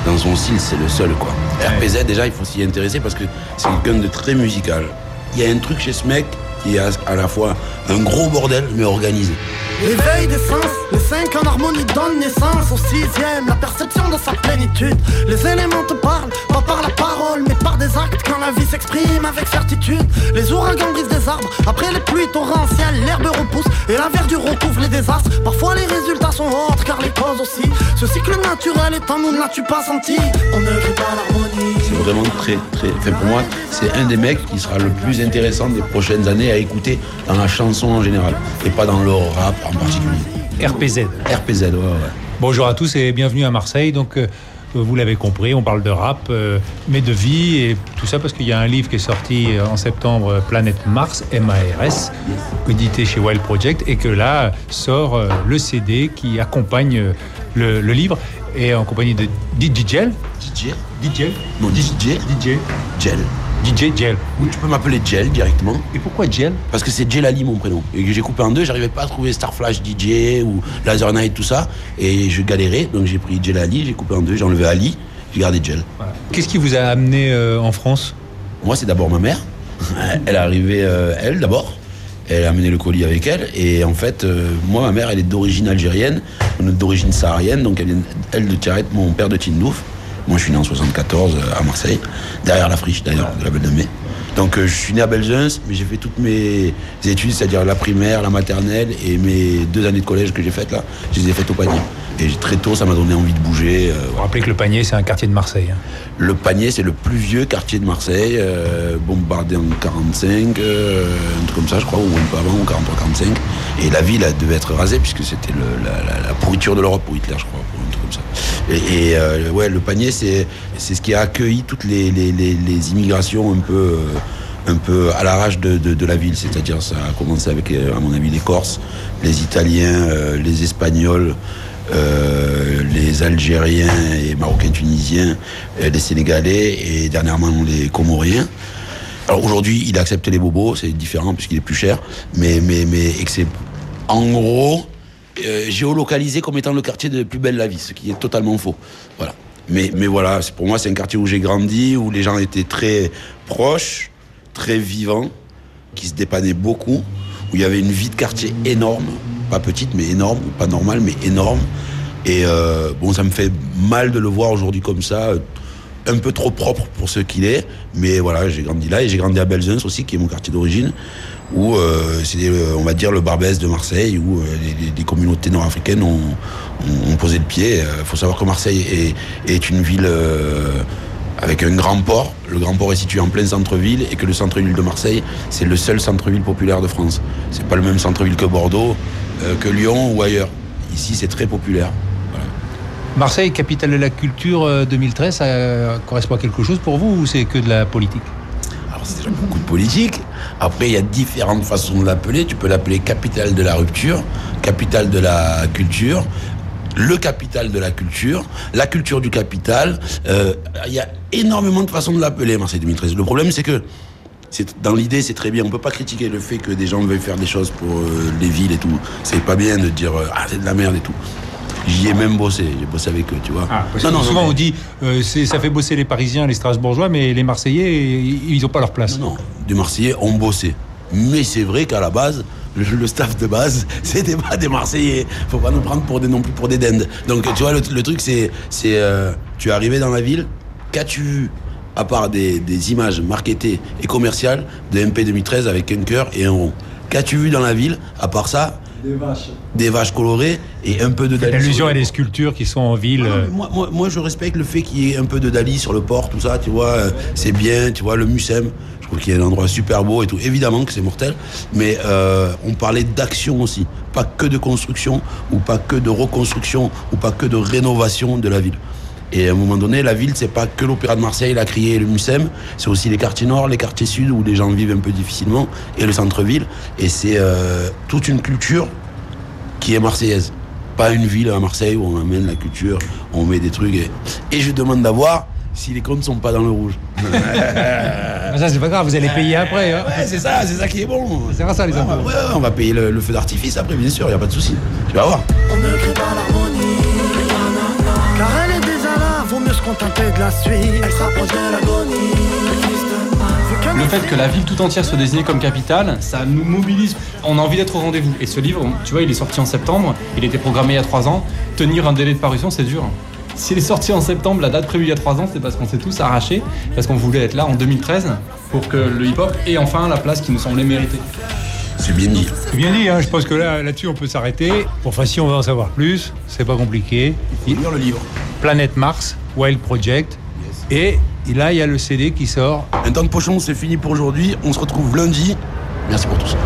dans son style, c'est le seul, quoi. R P Z, déjà, il faut s'y intéresser parce que c'est quelqu'un de très musical. Il y a un truc chez ce mec qui est à la fois un gros bordel, mais organisé. L'éveil des sens, les cinq en harmonie donnent naissance au sixième, la perception de sa plénitude. Les éléments te parlent, pas par la parole, mais par des actes quand la vie s'exprime avec certitude. Les ouragans brisent des arbres, après les pluies torrentielles, l'herbe repousse et la verdure recouvre les désastres. Parfois les résultats sont autres, car les causes aussi. Ce cycle naturel est en nous, ne l'as-tu pas senti? On ne crée pas l'harmonie. C'est vraiment très, très... Enfin, pour moi, c'est un des mecs qui sera le plus intéressant des prochaines années à écouter dans la chanson en général, et pas dans le rap en particulier. R P Z. R P Z, ouais, ouais. Bonjour à tous et bienvenue à Marseille. Donc, euh, vous l'avez compris, on parle de rap, euh, mais de vie et tout ça parce qu'il y a un livre qui est sorti en septembre, Planète Mars, M A R S, édité chez Wild Project, et que là sort euh, le C D qui accompagne euh, le, le livre, et en compagnie de D J Gel. D J D J Non, D J D J Gel. D J Gel. Ou tu peux m'appeler Gel directement. Et pourquoi Gel? Parce que c'est Jelali mon prénom. Et que j'ai coupé en deux, j'arrivais pas à trouver Starflash D J ou Laser Night, tout ça. Et je galérais, donc j'ai pris Jelali, j'ai coupé en deux, j'ai enlevé Ali, j'ai gardé Gel. Voilà. Qu'est-ce qui vous a amené euh, en France? Moi, c'est d'abord ma mère. Elle est arrivée, euh, elle d'abord. Elle a amené le colis avec elle. Et en fait, euh, moi, ma mère, elle est d'origine algérienne, d'origine saharienne. Donc elle vient, elle, de Tiaret, mon père de Tindouf. Moi, je suis né en soixante-quatorze à Marseille, derrière la friche d'ailleurs, de la Belle de Mai. Donc, euh, je suis né à Belzunce, mais j'ai fait toutes mes études, c'est-à-dire la primaire, la maternelle et mes deux années de collège que j'ai faites là, je les ai faites au Panier. Et très tôt, ça m'a donné envie de bouger. Euh, Vous rappelez que le Panier, c'est un quartier de Marseille. Hein. Le Panier, c'est le plus vieux quartier de Marseille, euh, bombardé en quarante-cinq, euh, un truc comme ça, je crois, ou un peu avant, en quarante-trois quarante-cinq. Et la ville, elle devait être rasée, puisque c'était le, la, la, la pourriture de l'Europe pour Hitler, je crois, pour un truc comme ça. Et, et euh, ouais, le Panier, c'est, c'est ce qui a accueilli toutes les, les, les, les immigrations un peu... Euh, un peu à l'arrache de, de, de la ville, c'est-à-dire ça a commencé avec, à mon avis, les Corses, les Italiens, euh, les Espagnols, euh, les Algériens et Marocains, Tunisiens, euh, les Sénégalais et dernièrement les Comoriens. Alors aujourd'hui, il a accepté les bobos, c'est différent puisqu'il est plus cher, mais, mais, mais et que c'est en gros euh, géolocalisé comme étant le quartier de plus belle la vie, ce qui est totalement faux. Voilà. Mais, mais voilà, pour moi, c'est un quartier où j'ai grandi, où les gens étaient très proches, très vivant, qui se dépannait beaucoup, où il y avait une vie de quartier énorme, pas petite mais énorme, pas normale mais énorme. Et euh, bon, ça me fait mal de le voir aujourd'hui comme ça, un peu trop propre pour ce qu'il est, mais voilà, j'ai grandi là et j'ai grandi à Belzunce aussi, qui est mon quartier d'origine, où euh, c'est, on va dire, le Barbès de Marseille, où euh, les, les communautés nord-africaines ont, ont, ont posé le pied. Il faut savoir que Marseille est, est une ville... Euh, avec un grand port. Le grand port est situé en plein centre-ville et que le centre-ville de Marseille, c'est le seul centre-ville populaire de France. C'est pas le même centre-ville que Bordeaux, euh, que Lyon ou ailleurs. Ici, c'est très populaire. Voilà. Marseille, capitale de la culture euh, deux mille treize, ça correspond à quelque chose pour vous ou c'est que de la politique? Alors, c'est déjà beaucoup de politique. Après, il y a différentes façons de l'appeler. Tu peux l'appeler capitale de la rupture, capitale de la culture, le capital de la culture, la culture du capital. Euh, il y a énormément de façons de l'appeler, Marseille deux mille treize. Le problème, c'est que c'est, dans l'idée, c'est très bien. On peut pas critiquer le fait que des gens veuillent faire des choses pour euh, les villes et tout. C'est pas bien de dire euh, ah, c'est de la merde et tout. J'y ai même bossé, j'ai bossé avec eux, tu vois. Ah, non, non, souvent non, mais... on dit euh, c'est, ça fait bosser les Parisiens, les Strasbourgeois, mais les Marseillais, ils n'ont pas leur place. Non, non, des Marseillais ont bossé. Mais c'est vrai qu'à la base, le, le staff de base, c'était pas des Marseillais. Faut pas nous prendre pour des, non plus pour des dindes. Donc tu vois, le, le truc, c'est, c'est euh, tu es arrivé dans la ville, qu'as-tu vu, à part des, des images marketées et commerciales de M P deux mille treize avec un cœur et un rond? Qu'as-tu vu dans la ville, à part ça? Des vaches. Des vaches colorées et un peu de Dali. L'allusion à des sculptures qui sont en ville. Non, moi, moi, moi, je respecte le fait qu'il y ait un peu de Dali sur le port, tout ça, tu vois, euh, c'est bien, tu vois, le Mucem, je trouve qu'il y a un endroit super beau et tout. Évidemment que c'est mortel, mais euh, on parlait d'action aussi, pas que de construction, ou pas que de reconstruction, ou pas que de rénovation de la ville. Et à un moment donné, la ville, c'est pas que l'Opéra de Marseille, la Criée et le Mucem, c'est aussi les quartiers nord, les quartiers sud, où les gens vivent un peu difficilement, et le centre-ville. Et c'est euh, toute une culture qui est marseillaise. Pas une ville à Marseille où on amène la culture, on met des trucs. Et, et je demande d'avoir si les comptes sont pas dans le rouge. Ça, c'est pas grave, vous allez payer après. Hein. Ouais, c'est ça, c'est ça qui est bon. C'est ça, les enfants. Ouais, ouais, on va payer le, le feu d'artifice après, bien sûr, il n'y a pas de souci. Tu vas voir. On ne crée pas l'harmonie, car elle est déjà là, vaut mieux se contenter de la suite. Elle s'approche de l'agonie. Le fait que la ville tout entière soit désignée comme capitale, ça nous mobilise. On a envie d'être au rendez-vous. Et ce livre, tu vois, il est sorti en septembre, il était programmé il y a trois ans. Tenir un délai de parution, c'est dur. S'il est sorti en septembre, la date prévue il y a trois ans, c'est parce qu'on s'est tous arrachés, parce qu'on voulait être là en deux mille treize pour que le hip-hop ait enfin la place qui nous semblait méritée. C'est bien dit. C'est bien dit, hein. Je pense que là, là-dessus, on peut s'arrêter. Pour enfin, si on veut en savoir plus, c'est pas compliqué. Il faut lire le livre. Planète Mars, Wild Project. Et là, il y a le C D qui sort. Un temps de pochon, c'est fini pour aujourd'hui. On se retrouve lundi. Merci pour tout ça.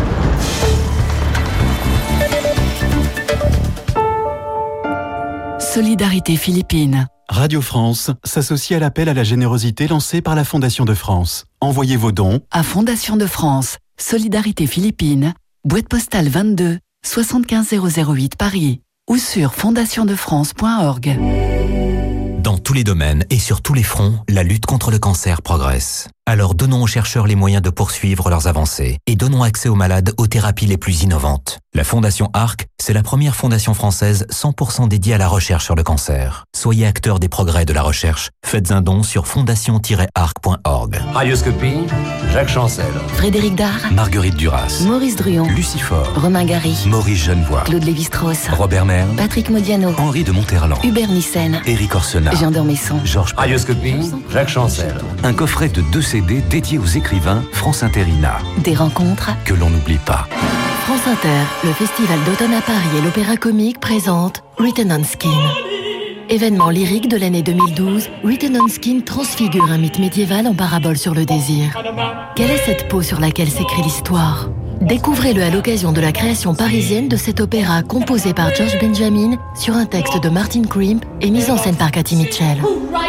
Solidarité Philippines. Radio France s'associe à l'appel à la générosité lancé par la Fondation de France. Envoyez vos dons à Fondation de France, Solidarité Philippines, boîte postale vingt-deux, soixante-quinze zéro zéro huit Paris ou sur fondation de france point org. Dans tous les domaines et sur tous les fronts, la lutte contre le cancer progresse. Alors donnons aux chercheurs les moyens de poursuivre leurs avancées et donnons accès aux malades aux thérapies les plus innovantes. La Fondation Arc, c'est la première fondation française cent pour cent dédiée à la recherche sur le cancer. Soyez acteurs des progrès de la recherche. Faites un don sur fondation tiret arc point org. Radioscopie, Jacques Chancel. Frédéric Dard. Marguerite Duras. Maurice Druon. Lucie Faure. Romain Gary. Maurice Genevoix. Claude Lévi-Strauss. Robert Merle. Patrick Modiano. Henri de Monterland. Hubert Nissen. Éric Orsena. Jean Dormesson. Georges Radioscopie, Jacques Chancel. Un coffret de deux C D dédiés aux écrivains France Interina. Des rencontres que l'on n'oublie pas. France Inter, le festival d'automne à Paris et l'opéra comique présentent Written on Skin. Événement lyrique de l'année deux mille douze, Written on Skin transfigure un mythe médiéval en parabole sur le désir. Quelle est cette peau sur laquelle s'écrit l'histoire ? Découvrez-le à l'occasion de la création parisienne de cet opéra composé par George Benjamin sur un texte de Martin Crimp et mise en scène par Cathy Mitchell.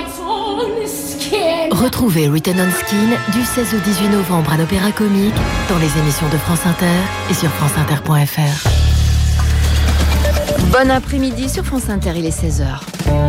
Retrouvez Written on Skin du seize au dix-huit novembre à l'Opéra Comique, dans les émissions de France Inter et sur france inter point f r. Bon après-midi sur France Inter, il est seize heures.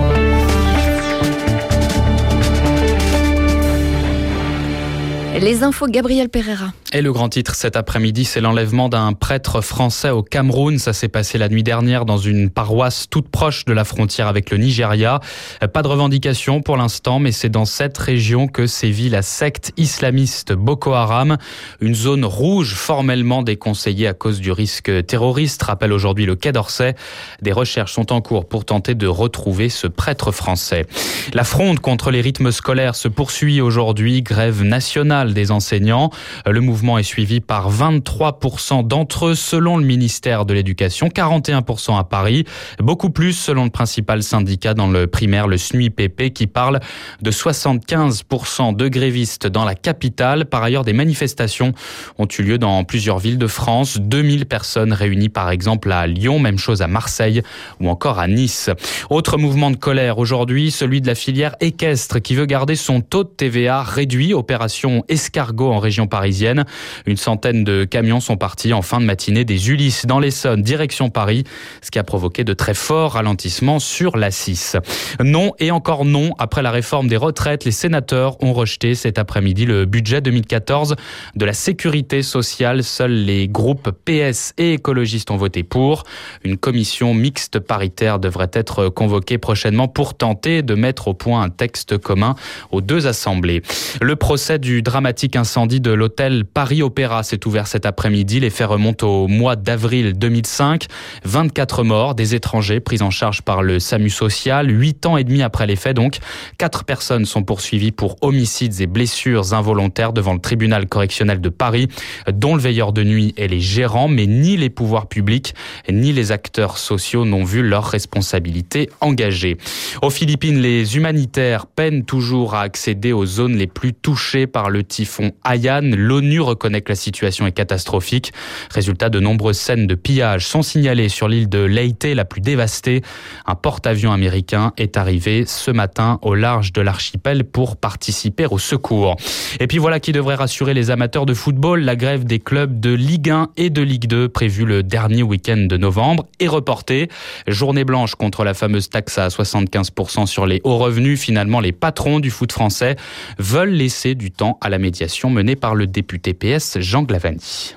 Les infos, Gabriel Pereira. Et le grand titre cet après-midi, c'est l'enlèvement d'un prêtre français au Cameroun. Ça s'est passé la nuit dernière dans une paroisse toute proche de la frontière avec le Nigeria. Pas de revendication pour l'instant, mais c'est dans cette région que sévit la secte islamiste Boko Haram. Une zone rouge formellement déconseillée à cause du risque terroriste, rappelle aujourd'hui le Quai d'Orsay. Des recherches sont en cours pour tenter de retrouver ce prêtre français. La fronde contre les rythmes scolaires se poursuit aujourd'hui. Grève nationale des enseignants. Le mouvement est suivi par vingt-trois pour cent d'entre eux selon le ministère de l'Éducation, quarante et un pour cent à Paris, beaucoup plus selon le principal syndicat dans le primaire, le S N U I P P, qui parle de soixante-quinze pour cent de grévistes dans la capitale. Par ailleurs, des manifestations ont eu lieu dans plusieurs villes de France. deux mille personnes réunies par exemple à Lyon, même chose à Marseille ou encore à Nice. Autre mouvement de colère aujourd'hui, celui de la filière équestre qui veut garder son taux de T V A réduit. Opération escargot en région parisienne. Une centaine de camions sont partis en fin de matinée des Ulysses dans l'Essonne, direction Paris, ce qui a provoqué de très forts ralentissements sur l'A six. Non et encore non, après la réforme des retraites, les sénateurs ont rejeté cet après-midi le budget deux mille quatorze de la sécurité sociale. Seuls les groupes P S et écologistes ont voté pour. Une commission mixte paritaire devrait être convoquée prochainement pour tenter de mettre au point un texte commun aux deux assemblées. Le procès du dramatique incendie de l'hôtel Paris Opéra s'est ouvert cet après-midi. Les faits remontent au mois d'avril deux mille cinq. vingt-quatre morts, des étrangers pris en charge par le SAMU social. Huit ans et demi après les faits donc. Quatre personnes sont poursuivies pour homicides et blessures involontaires devant le tribunal correctionnel de Paris, dont le veilleur de nuit et les gérants, mais ni les pouvoirs publics ni les acteurs sociaux n'ont vu leurs responsabilités engagées. Aux Philippines, les humanitaires peinent toujours à accéder aux zones les plus touchées par le typhon Haiyan. L'ONU reconnaît que la situation est catastrophique. Résultat, de nombreuses scènes de pillage sont signalées sur l'île de Leyte, la plus dévastée. Un porte-avions américain est arrivé ce matin au large de l'archipel pour participer au secours. Et puis voilà qui devrait rassurer les amateurs de football. La grève des clubs de Ligue un et de Ligue deux prévue le dernier week-end de novembre est reportée. Journée blanche contre la fameuse taxe à soixante-quinze pour cent sur les hauts revenus. Finalement, les patrons du foot français veulent laisser du temps à la médiation menée par le député P S Jean Glavany.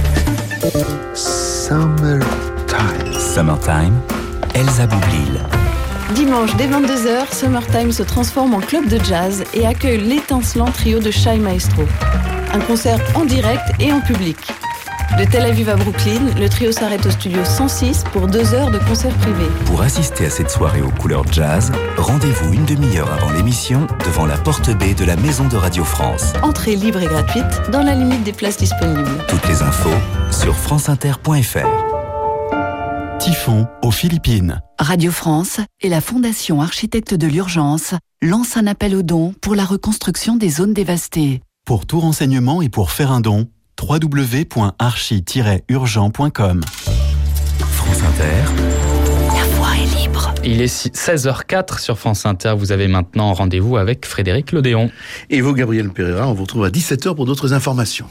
Summertime. Summertime, Elsa Boublil. Dimanche, dès vingt-deux heures, Summertime se transforme en club de jazz et accueille l'étincelant trio de Shai Maestro. Un concert en direct et en public. De Tel Aviv à Brooklyn, le trio s'arrête au studio cent six pour deux heures de concert privé. Pour assister à cette soirée aux couleurs jazz, rendez-vous une demi-heure avant l'émission devant la porte baie de la Maison de Radio France. Entrée libre et gratuite dans la limite des places disponibles. Toutes les infos sur franceinter point f r. Typhon aux Philippines. Radio France et la Fondation Architectes de l'Urgence lancent un appel aux dons pour la reconstruction des zones dévastées. Pour tout renseignement et pour faire un don, w w w point archi tiret urgent point com. France Inter. La voix est libre. Il est seize heures quatre sur France Inter. Vous avez maintenant rendez-vous avec Frédéric Lodéon. Et vous, Gabriel Pereira, on vous retrouve à dix-sept heures pour d'autres informations.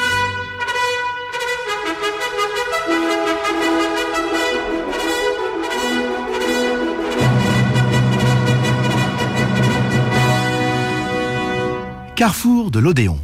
Carrefour de l'Odéon.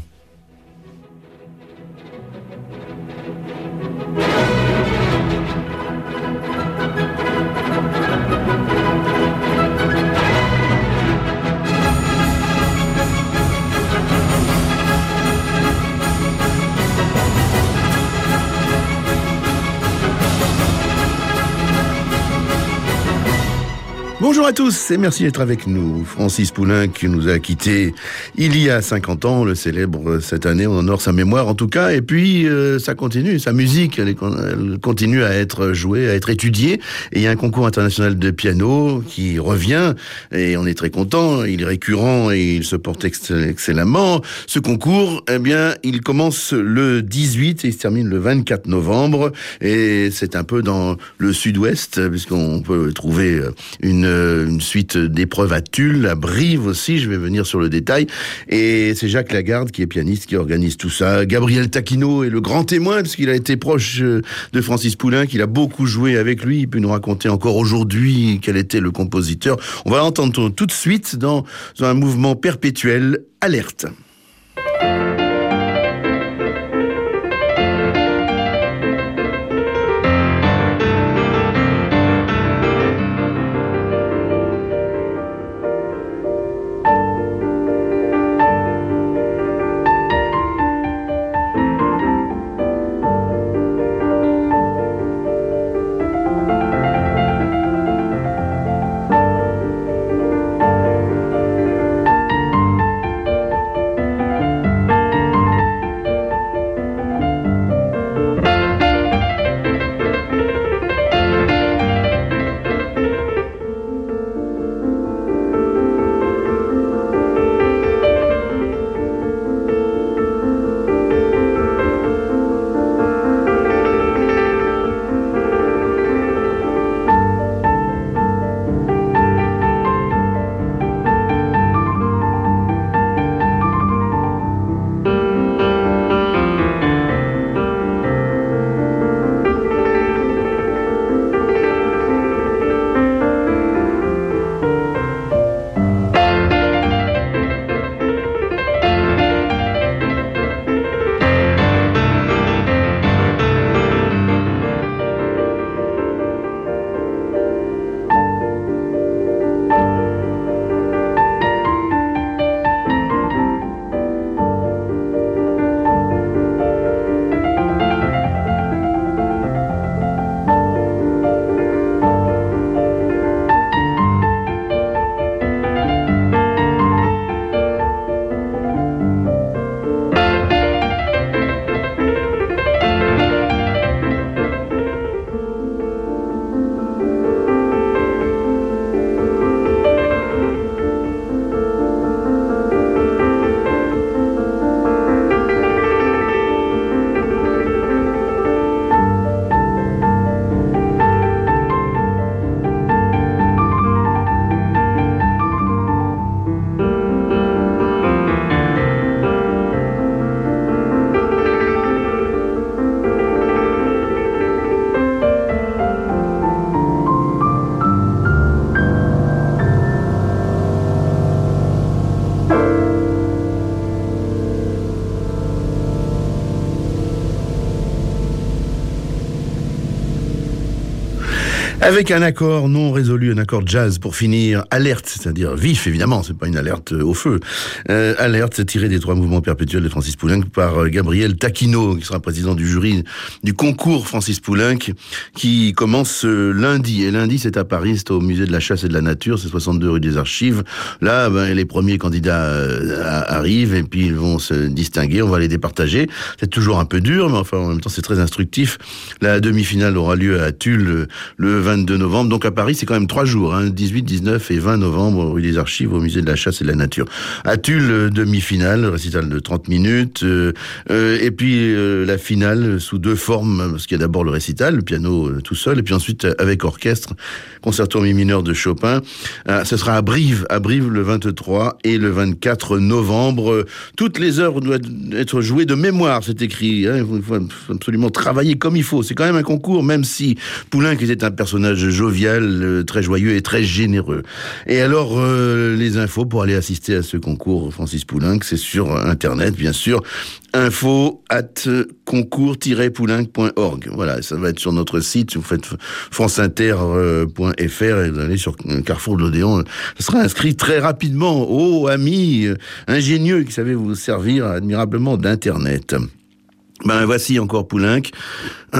Bonjour à tous et merci d'être avec nous. Francis Poulenc qui nous a quittés il y a cinquante ans, on le célèbre cette année, on honore sa mémoire en tout cas, et puis euh, ça continue, sa musique elle, est, elle continue à être jouée, à être étudiée, et il y a un concours international de piano qui revient, et on est très content, il est récurrent et il se porte ex- excellemment. Ce concours, eh bien, il commence le dix-huit et il se termine le vingt-quatre novembre, et c'est un peu dans le sud-ouest, puisqu'on peut trouver une une suite d'épreuves à Tulle, à Brive aussi, je vais venir sur le détail. Et c'est Jacques Lagarde qui est pianiste, qui organise tout ça. Gabriel Taquino est le grand témoin, parce qu'il a été proche de Francis Poulenc, qu'il a beaucoup joué avec lui. Il peut nous raconter encore aujourd'hui quel était le compositeur. On va l'entendre tout de suite dans un mouvement perpétuel, Alerte. Avec un accord non résolu, un accord jazz pour finir, alerte, c'est-à-dire vif évidemment, c'est pas une alerte au feu. Euh, alerte tirée des trois mouvements perpétuels de Francis Poulenc par Gabriel Taquino, qui sera président du jury du concours Francis Poulenc, qui commence lundi. Et lundi, c'est à Paris, c'est au musée de la chasse et de la nature, c'est soixante-deux rue des Archives. Là, ben, les premiers candidats euh, arrivent et puis ils vont se distinguer, on va les départager. C'est toujours un peu dur, mais enfin en même temps c'est très instructif. La demi-finale aura lieu à Tulle le vingt-deux novembre. Donc à Paris, c'est quand même trois jours, hein, dix-huit, dix-neuf et vingt novembre, rue des Archives, au musée de la chasse et de la nature. À Tulle, demi-finale, récital de trente minutes, euh, euh, et puis euh, la finale sous deux formes, parce qu'il y a d'abord le récital, le piano euh, tout seul, et puis ensuite euh, avec orchestre, concerto en mi mineur de Chopin. Euh, ce sera à Brive, à Brive le vingt-trois et le vingt-quatre novembre. Euh, toutes les œuvres doivent être jouées de mémoire, c'est écrit. Hein, il faut absolument travailler comme il faut. C'est quand même un concours, même si Poulenc était un personnage jovial, euh, très joyeux et très généreux. Et alors, euh, les infos pour aller assister à ce concours Francis Poulenc, c'est sur Internet, bien sûr. Info at concours tiret poulenc point org. Voilà, ça va être sur notre site. Si vous faites franceinter point f r et vous allez sur Carrefour de l'Odéon, ça sera inscrit très rapidement. Oh, amis ingénieux qui savez vous servir admirablement d'Internet. Ben, voici encore Poulenc.